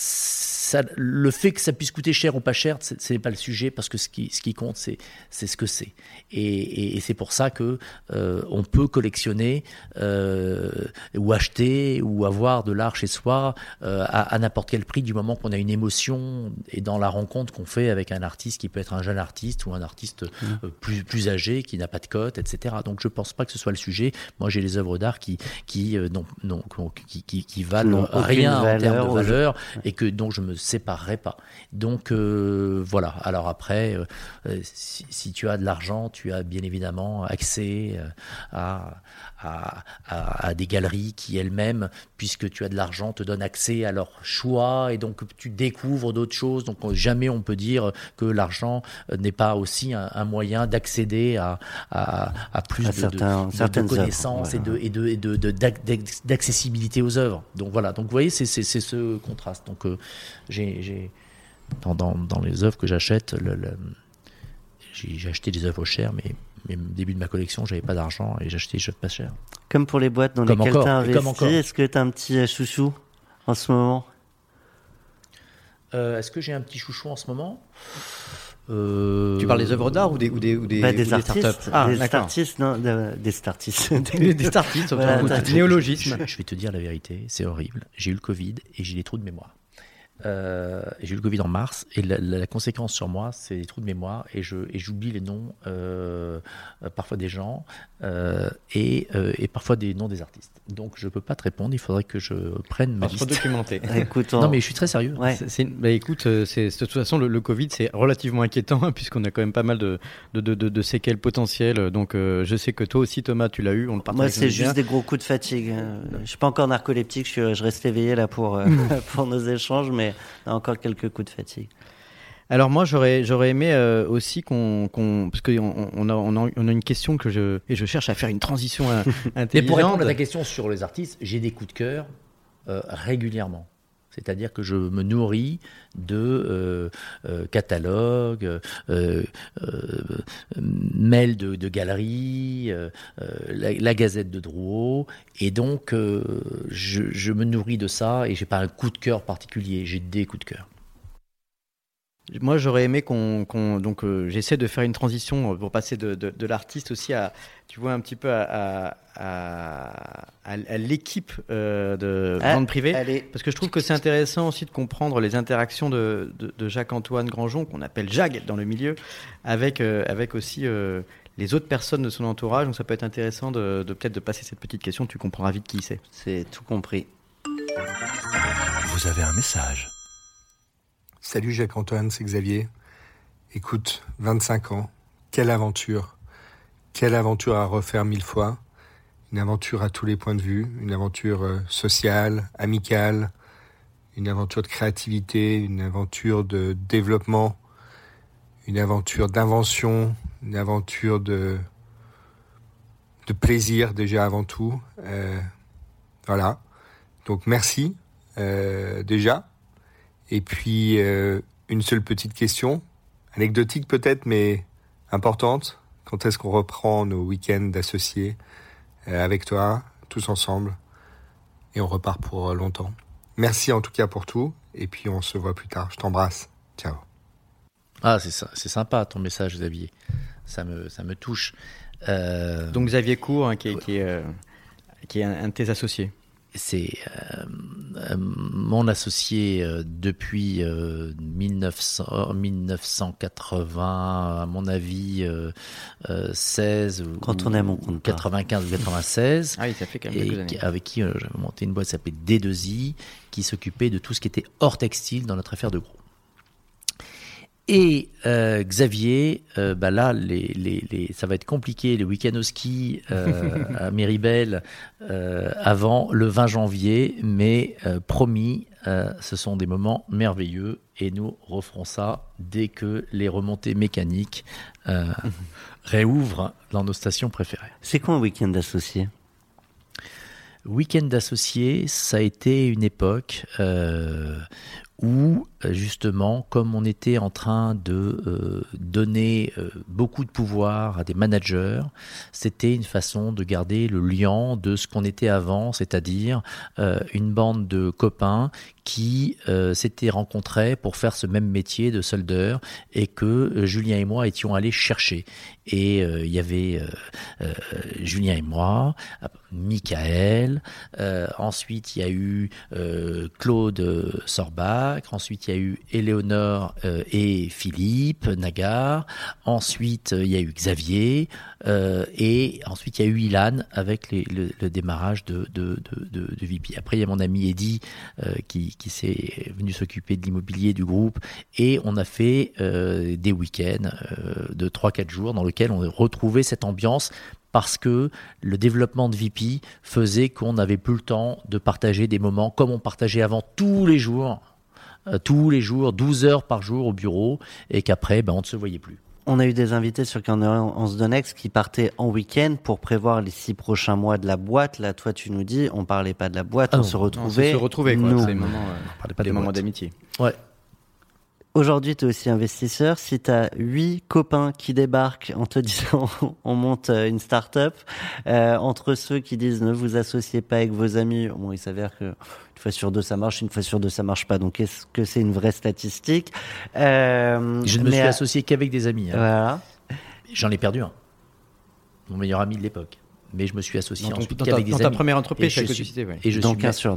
ça, le fait que ça puisse coûter cher ou pas cher, ce n'est pas le sujet, parce que ce qui, ce qui compte, c'est, c'est ce que c'est. Et, et, et c'est pour ça qu'on euh, peut collectionner euh, ou acheter ou avoir de l'art chez soi euh, à, à n'importe quel prix, du moment qu'on a une émotion et dans la rencontre qu'on fait avec un artiste qui peut être un jeune artiste ou un artiste mmh. euh, plus, plus âgé, qui n'a pas de cote, et cetera. Donc je ne pense pas que ce soit le sujet. Moi, j'ai les œuvres d'art qui, qui, euh, non, non, qui, qui, qui valent rien en termes de valeur et que, dont je me séparerai pas. Donc euh, voilà. Alors après, euh, si, si tu as de l'argent, tu as bien évidemment accès à, à, à, à des galeries qui elles-mêmes, puisque tu as de l'argent, te donnent accès à leur choix et donc tu découvres d'autres choses. Donc jamais on peut dire que l'argent n'est pas aussi un, un moyen d'accéder à, à, à plus à de, certains, de, de, de connaissances œuvres, et, de, et, de, et de, de, d'accessibilité aux œuvres. Donc voilà. Donc vous voyez, c'est, c'est, c'est ce contraste. Donc euh, j'ai, j'ai dans, dans, dans les œuvres que j'achète, le, le, j'ai, j'ai acheté des œuvres chères, mais mais au début de ma collection, j'avais pas d'argent et j'achetais des choses pas chères. Comme pour les boîtes dans comme lesquelles tu as investi, est-ce que tu as un petit chouchou en ce moment ? euh, Est-ce que j'ai un petit chouchou en ce moment ? Euh... Tu parles des œuvres d'art ou des ou des ou des, bah, des, ou artistes, des startups ah, des startistes, non, de, des startistes, des, des startistes, voilà, néologisme. Je, je vais te dire la vérité, c'est horrible. J'ai eu le Covid et j'ai des trous de mémoire. Euh, j'ai eu le Covid en mars et la, la, la conséquence sur moi, c'est des trous de mémoire et, je, et j'oublie les noms, euh, euh, parfois des gens euh, et, euh, et parfois des noms des artistes. Donc je peux pas te répondre, il faudrait que je prenne ma liste. Documenté. Écoute, on... Non mais je suis très sérieux. Ouais. C'est, c'est, bah écoute, c'est, c'est, de toute façon le, le Covid c'est relativement inquiétant hein, puisqu'on a quand même pas mal de, de, de, de, de séquelles potentielles. Donc euh, je sais que toi aussi Thomas tu l'as eu, on le partage. Moi c'est juste bien. Des gros coups de fatigue. Je suis pas encore narcoleptique, je, suis, je reste éveillé là pour, euh, pour nos échanges, mais encore quelques coups de fatigue. Alors moi j'aurais j'aurais aimé euh, aussi qu'on qu'on parce que on, on a on a on a une question que je et je cherche à faire une transition intelligente. Et pour répondre à ta question sur les artistes, j'ai des coups de cœur euh, régulièrement. C'est-à-dire que je me nourris de euh, euh, catalogues, euh, euh, mails de, de galeries, euh, la, la Gazette de Drouot, et donc euh, je, je me nourris de ça et j'ai pas un coup de cœur particulier, j'ai des coups de cœur. Moi, j'aurais aimé qu'on, qu'on donc euh, j'essaie de faire une transition pour passer de, de, de l'artiste aussi à, tu vois, un petit peu à, à, à, à l'équipe euh, de ah, vente privée, allez. Parce que je trouve que c'est intéressant aussi de comprendre les interactions de, de, de Jacques-Antoine Granjon, qu'on appelle Jag dans le milieu, avec euh, avec aussi euh, les autres personnes de son entourage. Donc ça peut être intéressant de, de peut-être de passer cette petite question. Tu comprendras vite qui c'est. C'est tout compris. Vous avez un message. Salut Jacques-Antoine, c'est Xavier. Écoute, vingt-cinq ans, quelle aventure. Quelle aventure à refaire mille fois. Une aventure à tous les points de vue, une aventure sociale, amicale, une aventure de créativité, une aventure de développement, une aventure d'invention, une aventure de, de plaisir déjà avant tout. Euh, voilà. Donc merci euh, déjà. Et puis, euh, une seule petite question, anecdotique peut-être, mais importante. Quand est-ce qu'on reprend nos week-ends d'associés euh, avec toi, tous ensemble, et on repart pour longtemps. Merci en tout cas pour tout, et puis on se voit plus tard. Je t'embrasse. Ciao. Ah, c'est ça, c'est sympa ton message, Xavier. Ça me, ça me touche. Euh... Donc Xavier Cour, hein, qui est, qui est, euh, qui est un, un de tes associés. C'est euh, euh, mon associé euh, depuis euh, mille neuf cents, mille neuf cent quatre-vingts, à mon avis, euh, euh, seize ou, quand on est à mon compte quatre-vingt-quinze ou quatre-vingt-seize. Ah oui, ça fait quand même quelques années. Avec qui euh, j'avais monté une boîte qui s'appelait D deux I, qui s'occupait de tout ce qui était hors textile dans notre affaire de gros. Et euh, Xavier, euh, bah là, les, les, les, ça va être compliqué, les week-ends au ski euh, à Méribel euh, avant le vingt janvier, mais euh, promis, euh, ce sont des moments merveilleux et nous referons ça dès que les remontées mécaniques euh, réouvrent dans nos stations préférées. C'est quoi un week-end d'associés ? Week-end d'associés, ça a été une époque euh, où, justement, comme on était en train de euh, donner euh, beaucoup de pouvoir à des managers, c'était une façon de garder le lien de ce qu'on était avant, c'est-à-dire euh, une bande de copains qui euh, s'étaient rencontrés pour faire ce même métier de soldeur et que euh, Julien et moi étions allés chercher. Et euh, il y avait euh, euh, Julien et moi, Michael, euh, ensuite il y a eu euh, Claude Sorbach, ensuite il y a eu Éléonore euh, et Philippe Nagar, ensuite il y a eu Xavier, euh, et ensuite il y a eu Ilan avec les, le, le démarrage de, de, de, de, de V P. Après il y a mon ami Eddy euh, qui, qui s'est venu s'occuper de l'immobilier du groupe, et on a fait euh, des week-ends euh, de trois quatre jours dans lesquels on a retrouvé cette ambiance, parce que le développement de V P faisait qu'on n'avait plus le temps de partager des moments comme on partageait avant tous les jours, euh, tous les jours, douze heures par jour au bureau, et qu'après, ben, on ne se voyait plus. On a eu des invités sur On se Donnex qui partaient en week-end pour prévoir les six prochains mois de la boîte. Là, toi, tu nous dis, on parlait pas de la boîte, ah on non, se retrouvait. Non, c'est se retrouver, quoi. Nous. C'est des moments, euh, on parlait pas des moments d'amitié. Ouais. Aujourd'hui, tu es aussi investisseur. Si tu as huit copains qui débarquent en te disant on monte une start-up, euh, entre ceux qui disent ne vous associez pas avec vos amis, bon, il s'avère que une fois sur deux ça marche, une fois sur deux ça marche pas. Donc est-ce que c'est une vraie statistique ? euh, Je ne me suis à... associé qu'avec des amis. Hein. Voilà. J'en ai perdu un. Mon meilleur ami de l'époque. Mais je me suis associé dans ton, ensuite dans qu'avec ta, des dans amis. ta première entreprise, et je c'est suis, société, ouais. et je Donc suis un sur deux.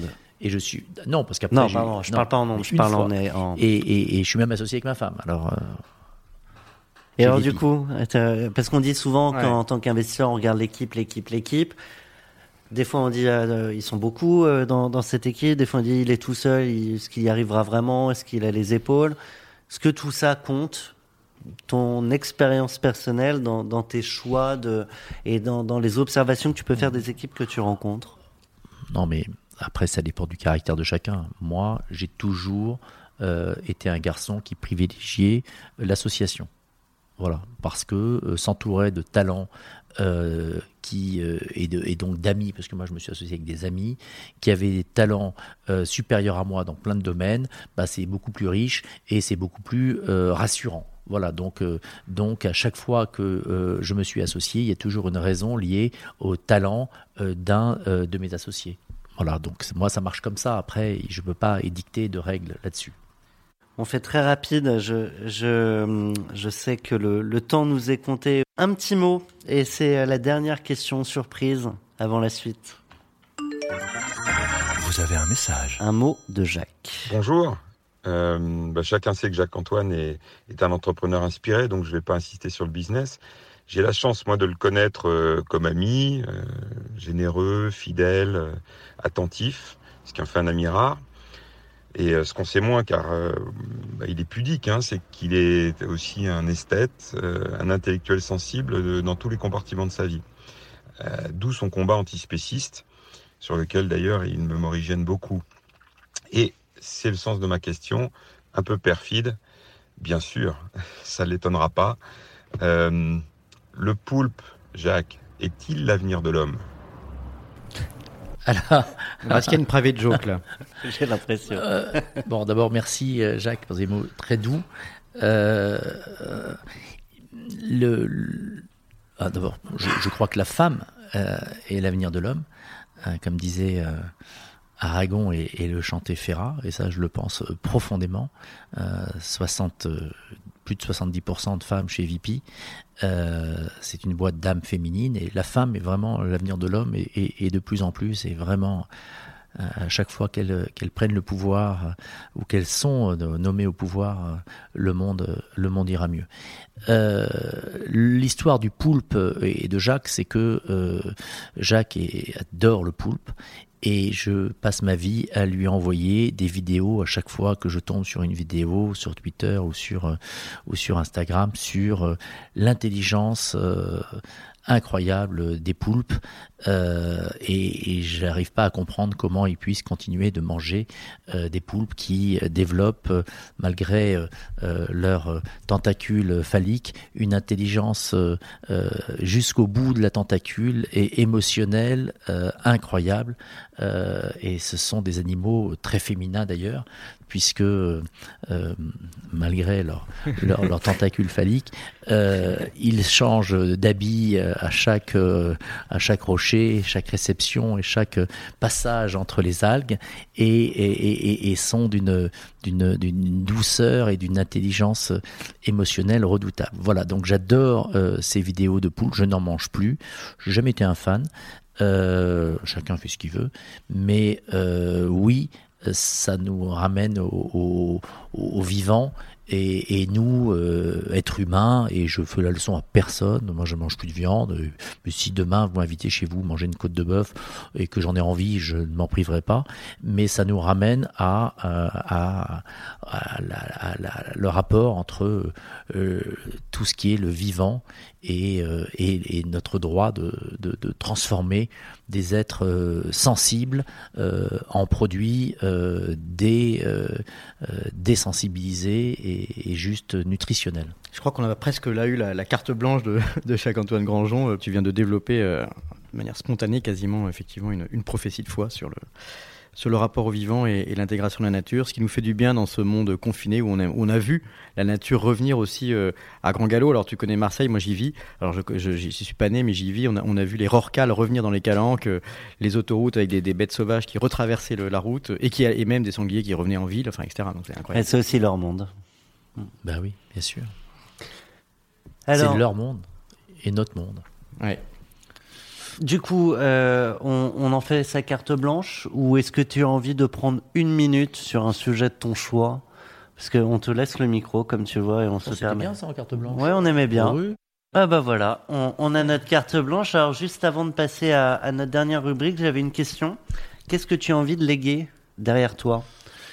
Et je suis non parce qu'après non, j'ai, pardon, je non, parle pas en nombre, je parle en, en... Et, et, et je suis même associé avec ma femme. Alors. Euh, et alors du coup, parce qu'on dit souvent ouais. qu'en tant qu'investisseur, on regarde l'équipe, l'équipe, l'équipe. Des fois, on dit euh, ils sont beaucoup euh, dans, dans cette équipe. Des fois, on dit il est tout seul. Il, est-ce qu'il y arrivera vraiment? Est-ce qu'il a les épaules? Est-ce que tout ça compte? Ton expérience personnelle dans, dans tes choix de, et dans, dans les observations que tu peux faire des équipes que tu rencontres? Non, mais après, ça dépend du caractère de chacun. Moi, j'ai toujours euh, été un garçon qui privilégiait l'association. Voilà, parce que euh, s'entourer de talents euh, qui, euh, et, de, et donc d'amis, parce que moi je me suis associé avec des amis qui avaient des talents euh, supérieurs à moi dans plein de domaines, bah, c'est beaucoup plus riche et c'est beaucoup plus euh, rassurant. Voilà, donc, euh, donc à chaque fois que euh, je me suis associé, il y a toujours une raison liée au talent euh, d'un euh, de mes associés. Voilà, donc moi ça marche comme ça. Après, je ne peux pas édicter de règles là-dessus. On fait très rapide. Je, je, je sais que le, le temps nous est compté. Un petit mot, et c'est la dernière question surprise avant la suite. Vous avez un message. Un mot de Jacques. Bonjour. Euh, bah chacun sait que Jacques-Antoine est, est un entrepreneur inspiré, donc je ne vais pas insister sur le business. J'ai la chance, moi, de le connaître euh, comme ami, euh, généreux, fidèle, euh, attentif, ce qui en fait un ami rare. Et euh, ce qu'on sait moins, car euh, bah, il est pudique, hein, c'est qu'il est aussi un esthète, euh, un intellectuel sensible de, dans tous les compartiments de sa vie. Euh, d'où son combat antispéciste, sur lequel d'ailleurs il me m'origine beaucoup. Et c'est le sens de ma question, un peu perfide, bien sûr, ça ne l'étonnera pas. Euh, le poulpe, Jacques, est-il l'avenir de l'homme ? Alors, est-ce qu'il y a une private joke là? J'ai l'impression. Euh, bon, d'abord, merci Jacques pour des mots très doux. Euh, le, le ah, d'abord, je, je crois que la femme euh, est l'avenir de l'homme, euh, comme disait euh, Aragon et, et le chantait Ferrat, et ça, je le pense profondément. Euh, soixante, plus de soixante-dix pour cent de femmes chez V P. Euh, c'est une boîte d'âme féminine et la femme est vraiment l'avenir de l'homme et, et, et de plus en plus et vraiment euh, à chaque fois qu'elles qu'elles prennent le pouvoir euh, ou qu'elles sont euh, nommées au pouvoir, euh, le monde le monde ira mieux. Euh, l'histoire du poulpe et de Jacques, c'est que euh, Jacques est, adore le poulpe. Et je passe ma vie à lui envoyer des vidéos à chaque fois que je tombe sur une vidéo sur Twitter ou sur, euh, ou sur Instagram sur euh, l'intelligence euh, incroyable des poulpes euh, et, et je n'arrive pas à comprendre comment ils puissent continuer de manger euh, des poulpes qui développent, euh, malgré euh, euh, leurs tentacules phalliques, une intelligence euh, euh, jusqu'au bout de la tentacule et émotionnelle euh, incroyable. Euh, et ce sont des animaux très féminins d'ailleurs, puisque euh, malgré leur, leur, leur tentacule phallique, euh, ils changent d'habit à chaque, euh, à chaque rocher, chaque réception et chaque passage entre les algues, et, et, et, et sont d'une, d'une, d'une douceur et d'une intelligence émotionnelle redoutable. Voilà, donc j'adore euh, ces vidéos de poules, je n'en mange plus, je n'ai jamais été un fan. Euh, chacun fait ce qu'il veut, mais euh, oui, ça nous ramène au, au, au vivant et, et nous, euh, êtres humains, et je fais la leçon à personne, moi je mange plus de viande, mais si demain vous m'invitez chez vous manger une côte de bœuf et que j'en ai envie, je ne m'en priverai pas, mais ça nous ramène à, à, à, la, à la, le rapport entre euh, tout ce qui est le vivant et, euh, et, et notre droit de, de, de transformer des êtres euh, sensibles euh, en produits euh, dé, euh, euh, désensibilisés et, et juste nutritionnels. Je crois qu'on a presque là eu la, la carte blanche de, de Jacques-Antoine Grandjean. Tu viens de développer euh, de manière spontanée quasiment effectivement une, une prophétie de foi sur le, sur le rapport au vivant et, et l'intégration de la nature, ce qui nous fait du bien dans ce monde confiné où on a, où on a vu la nature revenir aussi euh, à grand galop. Alors tu connais Marseille, moi j'y vis, alors je, je, je suis pas né mais j'y vis, on a, on a vu les rorquals revenir dans les calanques, euh, les autoroutes avec des, des bêtes sauvages qui retraversaient le, la route et, qui, et même des sangliers qui revenaient en ville, enfin et cetera. Donc c'est incroyable. Et c'est aussi leur monde. Ben oui, bien sûr. Alors, c'est leur monde et notre monde. Ouais. Du coup, euh, on, on en fait sa carte blanche ou est-ce que tu as envie de prendre une minute sur un sujet de ton choix? Parce qu'on te laisse le micro, comme tu vois, et on Oh, se c'était permet. bien ça en carte blanche. Ouais, on aimait bien. Heureux. Ah bah voilà, on, on a notre carte blanche. Alors juste avant de passer à, à notre dernière rubrique, j'avais une question. Qu'est-ce que tu as envie de léguer derrière toi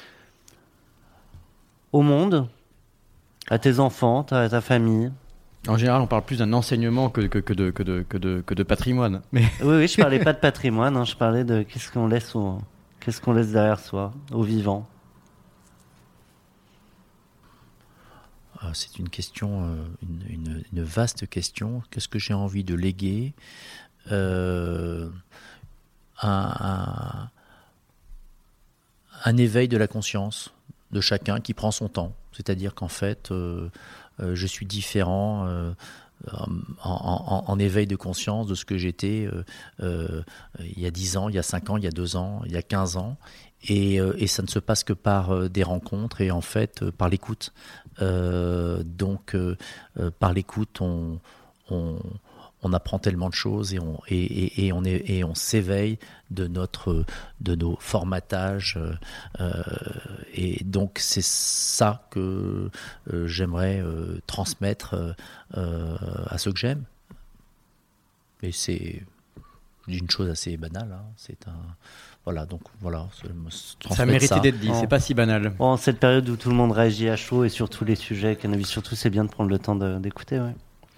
au monde, à tes enfants, à ta famille? En général, on parle plus d'un enseignement que, que, que, de, que, de, que, de, que de patrimoine. Mais... Oui, oui, je parlais pas de patrimoine, hein, je parlais de qu'est-ce qu'on laisse, au, qu'est-ce qu'on laisse derrière soi, aux vivants. Ah, c'est une question, euh, une, une, une vaste question. Qu'est-ce que j'ai envie de léguer? euh, un, un, un éveil de la conscience de chacun qui prend son temps. C'est-à-dire qu'en fait, euh, euh, je suis différent euh, en, en, en éveil de conscience de ce que j'étais euh, euh, il y a dix ans, il y a cinq ans, il y a deux ans, il y a quinze ans. Et, euh, et ça ne se passe que par euh, des rencontres et en fait euh, par l'écoute. Euh, donc euh, euh, par l'écoute, on, on, on apprend tellement de choses et on, et, et, et on, est, et on s'éveille de, notre, de nos formatages. Euh, et donc c'est ça que euh, j'aimerais euh, transmettre euh, à ceux que j'aime. Et c'est une chose assez banale. Hein. C'est un... Voilà, donc voilà. Ça méritait d'être dit, bon. C'est pas si banal. Bon, en cette période où tout le monde réagit à chaud et sur tous les sujets, cannabis surtout, c'est bien de prendre le temps de, d'écouter. Ouais.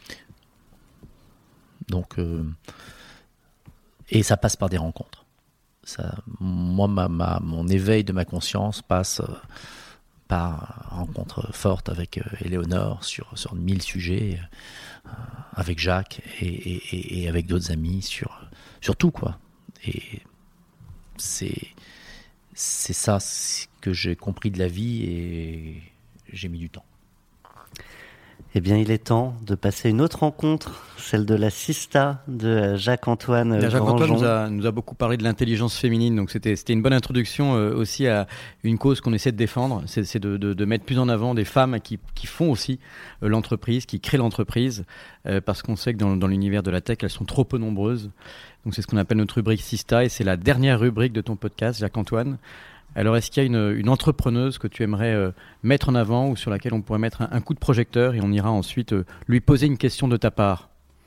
Donc, euh, et ça passe par des rencontres. Ça, moi, ma, ma, mon éveil de ma conscience passe euh, par une rencontre forte avec euh, Éléonore sur, sur mille sujets, euh, avec Jacques et, et, et avec d'autres amis sur, sur tout, quoi. Et c'est, c'est ça que j'ai compris de la vie et j'ai mis du temps. Eh bien, il est temps de passer une autre rencontre, celle de la Sista de Jacques-Antoine Grandjean. Jacques-Antoine nous a, nous a beaucoup parlé de l'intelligence féminine, donc c'était, c'était une bonne introduction euh, aussi à une cause qu'on essaie de défendre, c'est, c'est de, de, de mettre plus en avant des femmes qui, qui font aussi euh, l'entreprise, qui créent l'entreprise, euh, parce qu'on sait que dans, dans l'univers de la tech, elles sont trop peu nombreuses. Donc c'est ce qu'on appelle notre rubrique Sista, et c'est la dernière rubrique de ton podcast, Jacques-Antoine. Alors, est-ce qu'il y a une, une entrepreneuse que tu aimerais euh, mettre en avant ou sur laquelle on pourrait mettre un, un coup de projecteur et on ira ensuite euh, lui poser une question de ta part?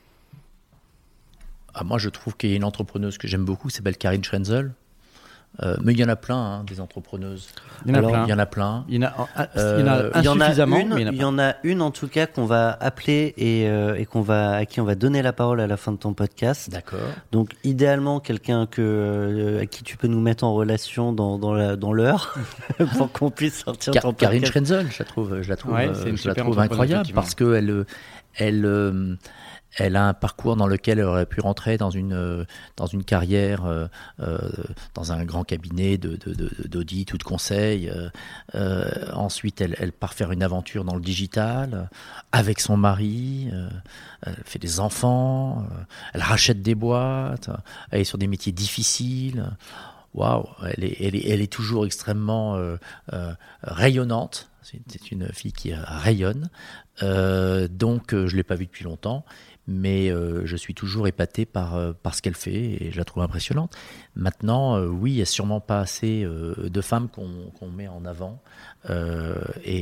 Ah, moi, je trouve qu'il y a une entrepreneuse que j'aime beaucoup, qui s'appelle Karine Schrenzel. Euh, mais il y en a plein, hein, des entrepreneuses. Il y en a Alors, plein. Il y en a plein. Il y en a, euh, il y en a insuffisamment, il y en a une, mais il y en a, il y en a une en tout cas qu'on va appeler et, euh, et qu'on va, à qui on va donner la parole à la fin de ton podcast. D'accord. Donc idéalement quelqu'un que, euh, à qui tu peux nous mettre en relation dans, dans, la, dans l'heure pour qu'on puisse sortir Car- ton podcast. Karine Schrenzel, je la trouve, je la trouve, Ouais, euh, c'est une je la super trouve entrepreneuse, incroyable effectivement. parce que elle, elle, euh, elle a un parcours dans lequel elle aurait pu rentrer dans une euh, dans une carrière euh, euh, dans un grand cabinet de, de, de, d'audit ou de conseil. Euh, euh, ensuite, elle, elle part faire une aventure dans le digital euh, avec son mari. Euh, elle fait des enfants. Euh, elle rachète des boîtes. Euh, elle est sur des métiers difficiles. Waouh, elle est, elle est, elle est toujours extrêmement euh, euh, rayonnante. C'est, c'est une fille qui rayonne. Euh, donc, euh, je l'ai pas vue depuis longtemps. Mais euh, je suis toujours épaté par, euh, par ce qu'elle fait et je la trouve impressionnante. Maintenant, euh, oui, il n'y a sûrement pas assez euh, de femmes qu'on, qu'on met en avant euh,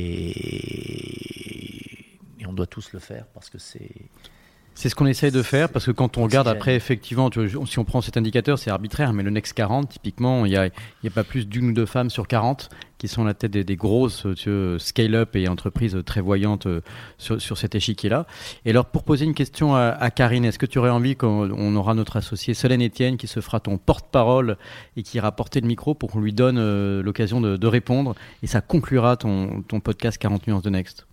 et, et on doit tous le faire parce que c'est... C'est ce qu'on essaye de faire, parce que quand on regarde oxygène. après, effectivement, tu vois, si on prend cet indicateur, c'est arbitraire, mais le Next quarante, typiquement, il n'y a, il y a pas plus d'une ou deux femmes sur quarante qui sont à la tête des, des grosses tu vois, scale-up et entreprises très voyantes euh, sur, sur cet échiquier-là. Et alors, pour poser une question à, à Karine, est-ce que tu aurais envie qu'on on aura notre associé Solène Etienne qui se fera ton porte-parole et qui ira porter le micro pour qu'on lui donne euh, l'occasion de, de répondre, et ça conclura ton, ton podcast quarante nuances de Next?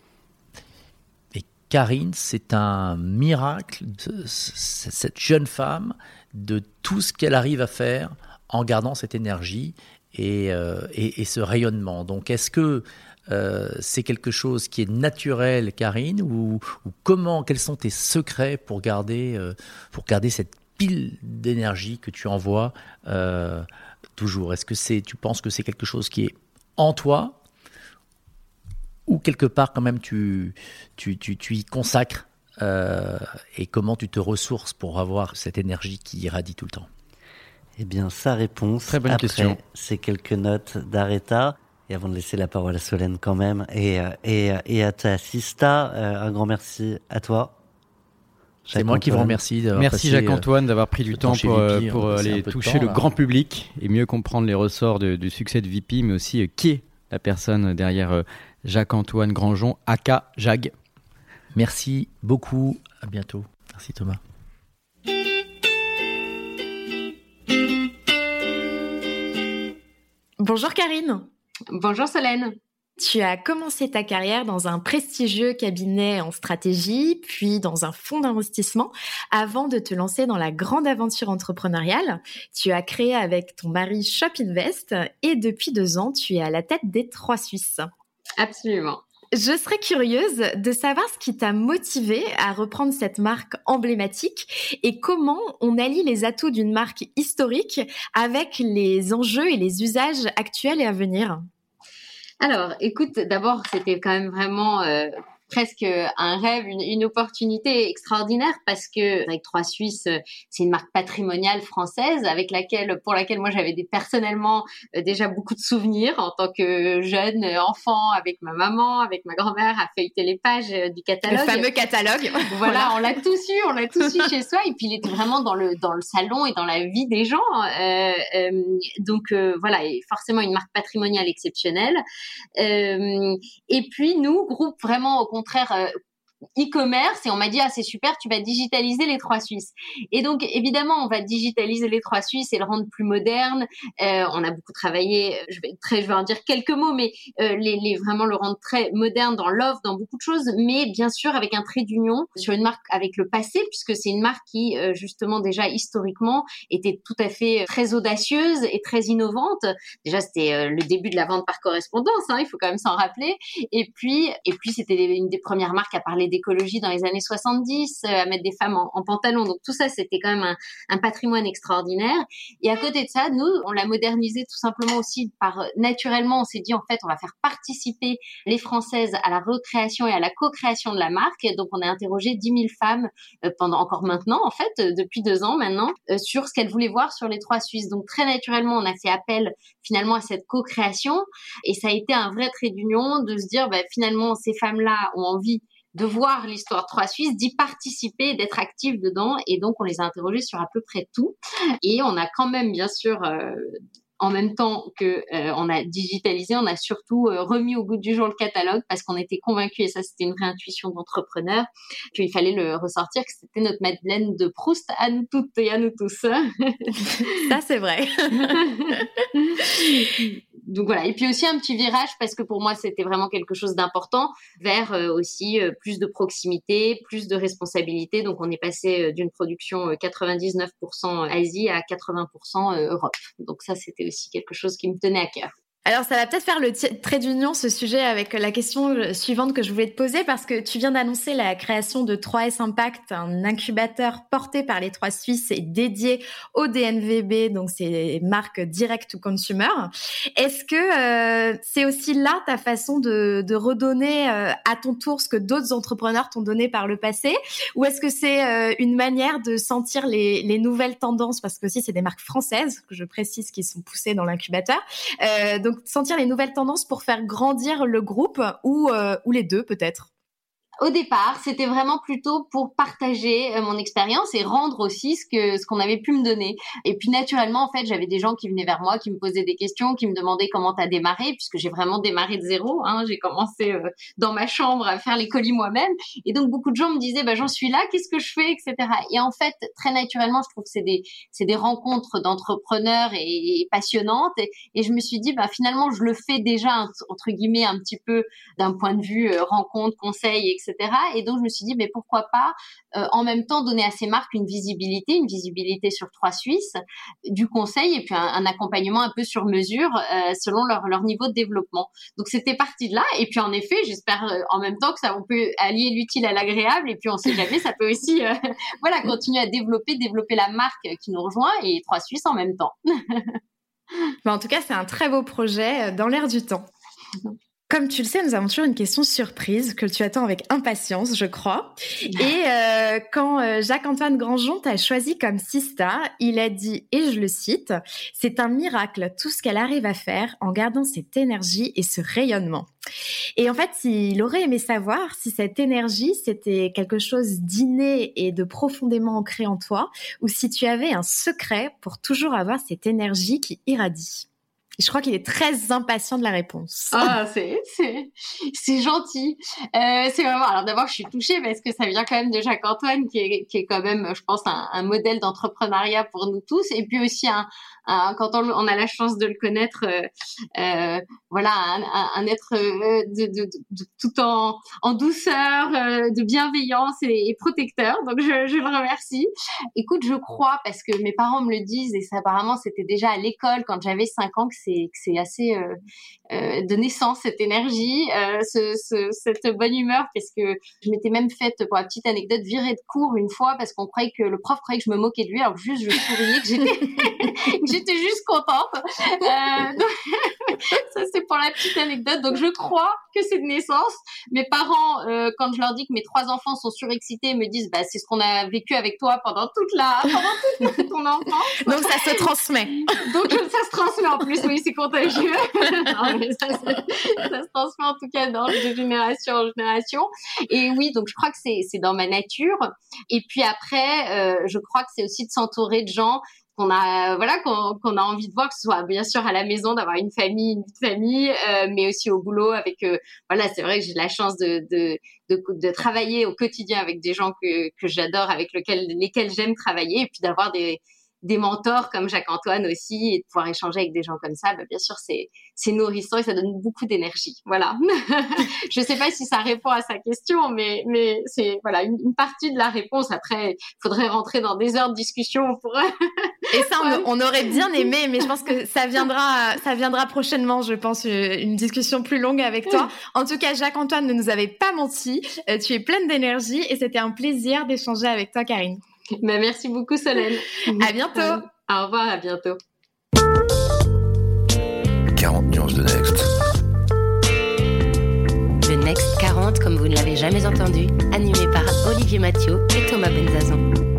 Karine, c'est un miracle, cette jeune femme, de tout ce qu'elle arrive à faire en gardant cette énergie et, euh, et, et ce rayonnement. Donc, est-ce que euh, c'est quelque chose qui est naturel, Karine, ou, ou comment, quels sont tes secrets pour garder, euh, pour garder cette pile d'énergie que tu envoies euh, toujours? Est-ce que c'est, tu penses que c'est quelque chose qui est en toi? Ou quelque part, quand même, tu, tu, tu, tu y consacres euh, et comment tu te ressources pour avoir cette énergie qui irradie tout le temps? Eh bien, sa réponse, très bonne après question. Ces quelques notes d'Aretha, et avant de laisser la parole à Solène quand même, et, et, et à ta Sista, euh, un grand merci à toi. C'est moi qui vous remercie. Merci Jacques-Antoine d'avoir pris du temps pour, V P, pour aller toucher temps, le grand public et mieux comprendre les ressorts de, du succès de V P, mais aussi euh, qui est la personne derrière euh, Jacques-Antoine Grandjean, aka Jag. Merci beaucoup. À bientôt. Merci Thomas. Bonjour Karine. Bonjour Solène. Tu as commencé ta carrière dans un prestigieux cabinet en stratégie, puis dans un fonds d'investissement, avant de te lancer dans la grande aventure entrepreneuriale. Tu as créé avec ton mari Shop Invest et depuis deux ans, tu es à la tête des Trois Suisses. Absolument. Je serais curieuse de savoir ce qui t'a motivé à reprendre cette marque emblématique et comment on allie les atouts d'une marque historique avec les enjeux et les usages actuels et à venir. Alors, écoute, d'abord, c'était quand même vraiment euh, presque un rêve, une, une opportunité extraordinaire parce que avec Trois Suisses, c'est une marque patrimoniale française avec laquelle, pour laquelle moi j'avais des, personnellement euh, déjà beaucoup de souvenirs en tant que jeune enfant avec ma maman, avec ma grand-mère à feuilleter les pages euh, du catalogue. Le fameux catalogue. Voilà, voilà, on l'a tous eu, on l'a tous eu chez soi et puis il était vraiment dans le dans le salon et dans la vie des gens. Euh, euh, donc euh, voilà, et forcément une marque patrimoniale exceptionnelle. Euh, et puis nous, groupe vraiment au contraire euh, e-commerce, et on m'a dit ah c'est super, tu vas digitaliser les Trois Suisses. Et donc évidemment on va digitaliser les Trois Suisses et le rendre plus moderne. Euh, on a beaucoup travaillé, je vais très, je vais en dire quelques mots, mais euh, les, les vraiment le rendre très moderne dans l'offre, dans beaucoup de choses, mais bien sûr avec un trait d'union sur une marque avec le passé, puisque c'est une marque qui euh, justement déjà historiquement était tout à fait très audacieuse et très innovante. Déjà c'était euh, le début de la vente par correspondance, hein, il faut quand même s'en rappeler. Et puis et puis c'était une des premières marques à parler d'écologie dans les années soixante-dix, euh, à mettre des femmes en, en pantalon. Donc tout ça, c'était quand même un, un patrimoine extraordinaire. Et à côté de ça, nous, on l'a modernisé tout simplement aussi par, naturellement, on s'est dit, en fait, on va faire participer les Françaises à la recréation et à la co-création de la marque. Et donc, on a interrogé dix mille femmes euh, pendant, encore maintenant, en fait, euh, depuis deux ans maintenant, euh, sur ce qu'elles voulaient voir sur les Trois Suisses. Donc, très naturellement, on a fait appel finalement à cette co-création. Et ça a été un vrai trait d'union de se dire, bah, finalement, ces femmes-là ont envie de voir l'histoire Trois Suisses, d'y participer, d'être active dedans. Et donc, on les a interrogés sur à peu près tout. Et on a quand même, bien sûr, euh, en même temps que euh, on a digitalisé, on a surtout euh, remis au goût du jour le catalogue parce qu'on était convaincus, et ça, c'était une vraie intuition d'entrepreneur, qu'il fallait le ressortir, que c'était notre Madeleine de Proust à nous toutes et à nous tous. Ça, c'est vrai. Donc voilà, et puis aussi un petit virage parce que pour moi c'était vraiment quelque chose d'important vers euh, aussi euh, plus de proximité, plus de responsabilité. Donc on est passé euh, d'une production euh, quatre-vingt-dix-neuf pour cent Asie à quatre-vingts pour cent euh, Europe. Donc ça c'était aussi quelque chose qui me tenait à cœur. Alors, ça va peut-être faire le t- trait d'union, ce sujet, avec la question suivante que je voulais te poser, parce que tu viens d'annoncer la création de trois S Impact, un incubateur porté par les Trois Suisses et dédié au D N V B, donc c'est marque direct to consumer. Est-ce que euh, c'est aussi là ta façon de, de redonner euh, à ton tour ce que d'autres entrepreneurs t'ont donné par le passé, ou est-ce que c'est euh, une manière de sentir les, les nouvelles tendances, parce que aussi c'est des marques françaises, que je précise, qui sont poussées dans l'incubateur, euh, donc sentir les nouvelles tendances pour faire grandir le groupe ou, euh, ou les deux peut-être? Au départ, c'était vraiment plutôt pour partager euh, mon expérience et rendre aussi ce que ce qu'on avait pu me donner. Et puis naturellement, en fait, j'avais des gens qui venaient vers moi, qui me posaient des questions, qui me demandaient comment t'as démarré, puisque j'ai vraiment démarré de zéro. Hein. J'ai commencé euh, dans ma chambre à faire les colis moi-même. Et donc beaucoup de gens me disaient, bah j'en suis là, qu'est-ce que je fais, et cetera. Et en fait, très naturellement, je trouve que c'est des c'est des rencontres d'entrepreneurs et, et passionnantes. Et, et je me suis dit, bah finalement, je le fais déjà entre guillemets un petit peu d'un point de vue euh, rencontre, conseil, et cetera. Et donc, je me suis dit, mais pourquoi pas euh, en même temps donner à ces marques une visibilité, une visibilité sur Trois Suisses, du conseil et puis un, un accompagnement un peu sur mesure euh, selon leur, leur niveau de développement. Donc, c'était parti de là. Et puis, en effet, j'espère euh, en même temps que ça, on peut allier l'utile à l'agréable. Et puis, on sait jamais, ça peut aussi euh, voilà, continuer à développer, développer la marque qui nous rejoint et Trois Suisses en même temps. Mais en tout cas, c'est un très beau projet dans l'air du temps. Comme tu le sais, nous avons toujours une question surprise que tu attends avec impatience, je crois. Et euh, quand euh, Jacques-Antoine Grandjean t'a choisi comme Sista, il a dit, et je le cite, « C'est un miracle tout ce qu'elle arrive à faire en gardant cette énergie et ce rayonnement. » Et en fait, il aurait aimé savoir si cette énergie, c'était quelque chose d'inné et de profondément ancré en toi, ou si tu avais un secret pour toujours avoir cette énergie qui irradie. Je crois qu'il est très impatient de la réponse. Ah, c'est, c'est, c'est gentil. Euh, c'est vraiment, alors d'abord, je suis touchée parce que ça vient quand même de Jacques-Antoine, qui est, qui est quand même, je pense, un, un modèle d'entrepreneuriat pour nous tous. Et puis aussi, un, un, quand on, on a la chance de le connaître, euh, euh, voilà, un, un, un être euh, de, de, de, de, tout en, en douceur, euh, de bienveillance et, et protecteur. Donc, je, je le remercie. Écoute, je crois, parce que mes parents me le disent, et ça, apparemment, c'était déjà à l'école quand j'avais cinq ans que c'est que c'est assez euh, euh, de naissance, cette énergie, euh, ce, ce, cette bonne humeur, parce que je m'étais même faite, pour la petite anecdote, virer de cours une fois parce qu'on croyait que le prof croyait que je me moquais de lui, alors que juste je souriais, que j'étais, que j'étais juste contente. Euh, donc, ça, c'est pour la petite anecdote. Donc, je crois que c'est de naissance. Mes parents, euh, quand je leur dis que mes trois enfants sont surexcités, me disent, bah, c'est ce qu'on a vécu avec toi pendant toute la, pendant toute ton enfance. Donc, ça se transmet. Donc, ça se transmet en plus, oui, c'est contagieux. Non, mais ça, ça, ça se transmet en tout cas dans, de génération en génération. Et oui, donc je crois que c'est, c'est dans ma nature. Et puis après, euh, je crois que c'est aussi de s'entourer de gens qu'on a, voilà, qu'on, qu'on a envie de voir, que ce soit bien sûr à la maison, d'avoir une famille, une vie de famille, euh, mais aussi au boulot avec, euh, voilà, c'est vrai que j'ai la chance de, de, de, de travailler au quotidien avec des gens que, que j'adore, avec lesquels, lesquels j'aime travailler, et puis d'avoir des, des mentors comme Jacques-Antoine aussi, et de pouvoir échanger avec des gens comme ça, bah, bien sûr, c'est, c'est nourrissant et ça donne beaucoup d'énergie. Voilà. Je sais pas si ça répond à sa question, mais, mais c'est, voilà, une, une partie de la réponse. Après, il faudrait rentrer dans des heures de discussion pour... Et ça, on, on aurait bien aimé, mais je pense que ça viendra, ça viendra prochainement, je pense, une discussion plus longue avec toi. En tout cas, Jacques-Antoine ne nous avait pas menti. Tu es pleine d'énergie et c'était un plaisir d'échanger avec toi, Karine. Bah, merci beaucoup, Solène. À bientôt. Euh, au revoir, à bientôt. quarante nuances de Next. Le Next quarante, comme vous ne l'avez jamais entendu, animé par Olivier Mathieu et Thomas Benzazan.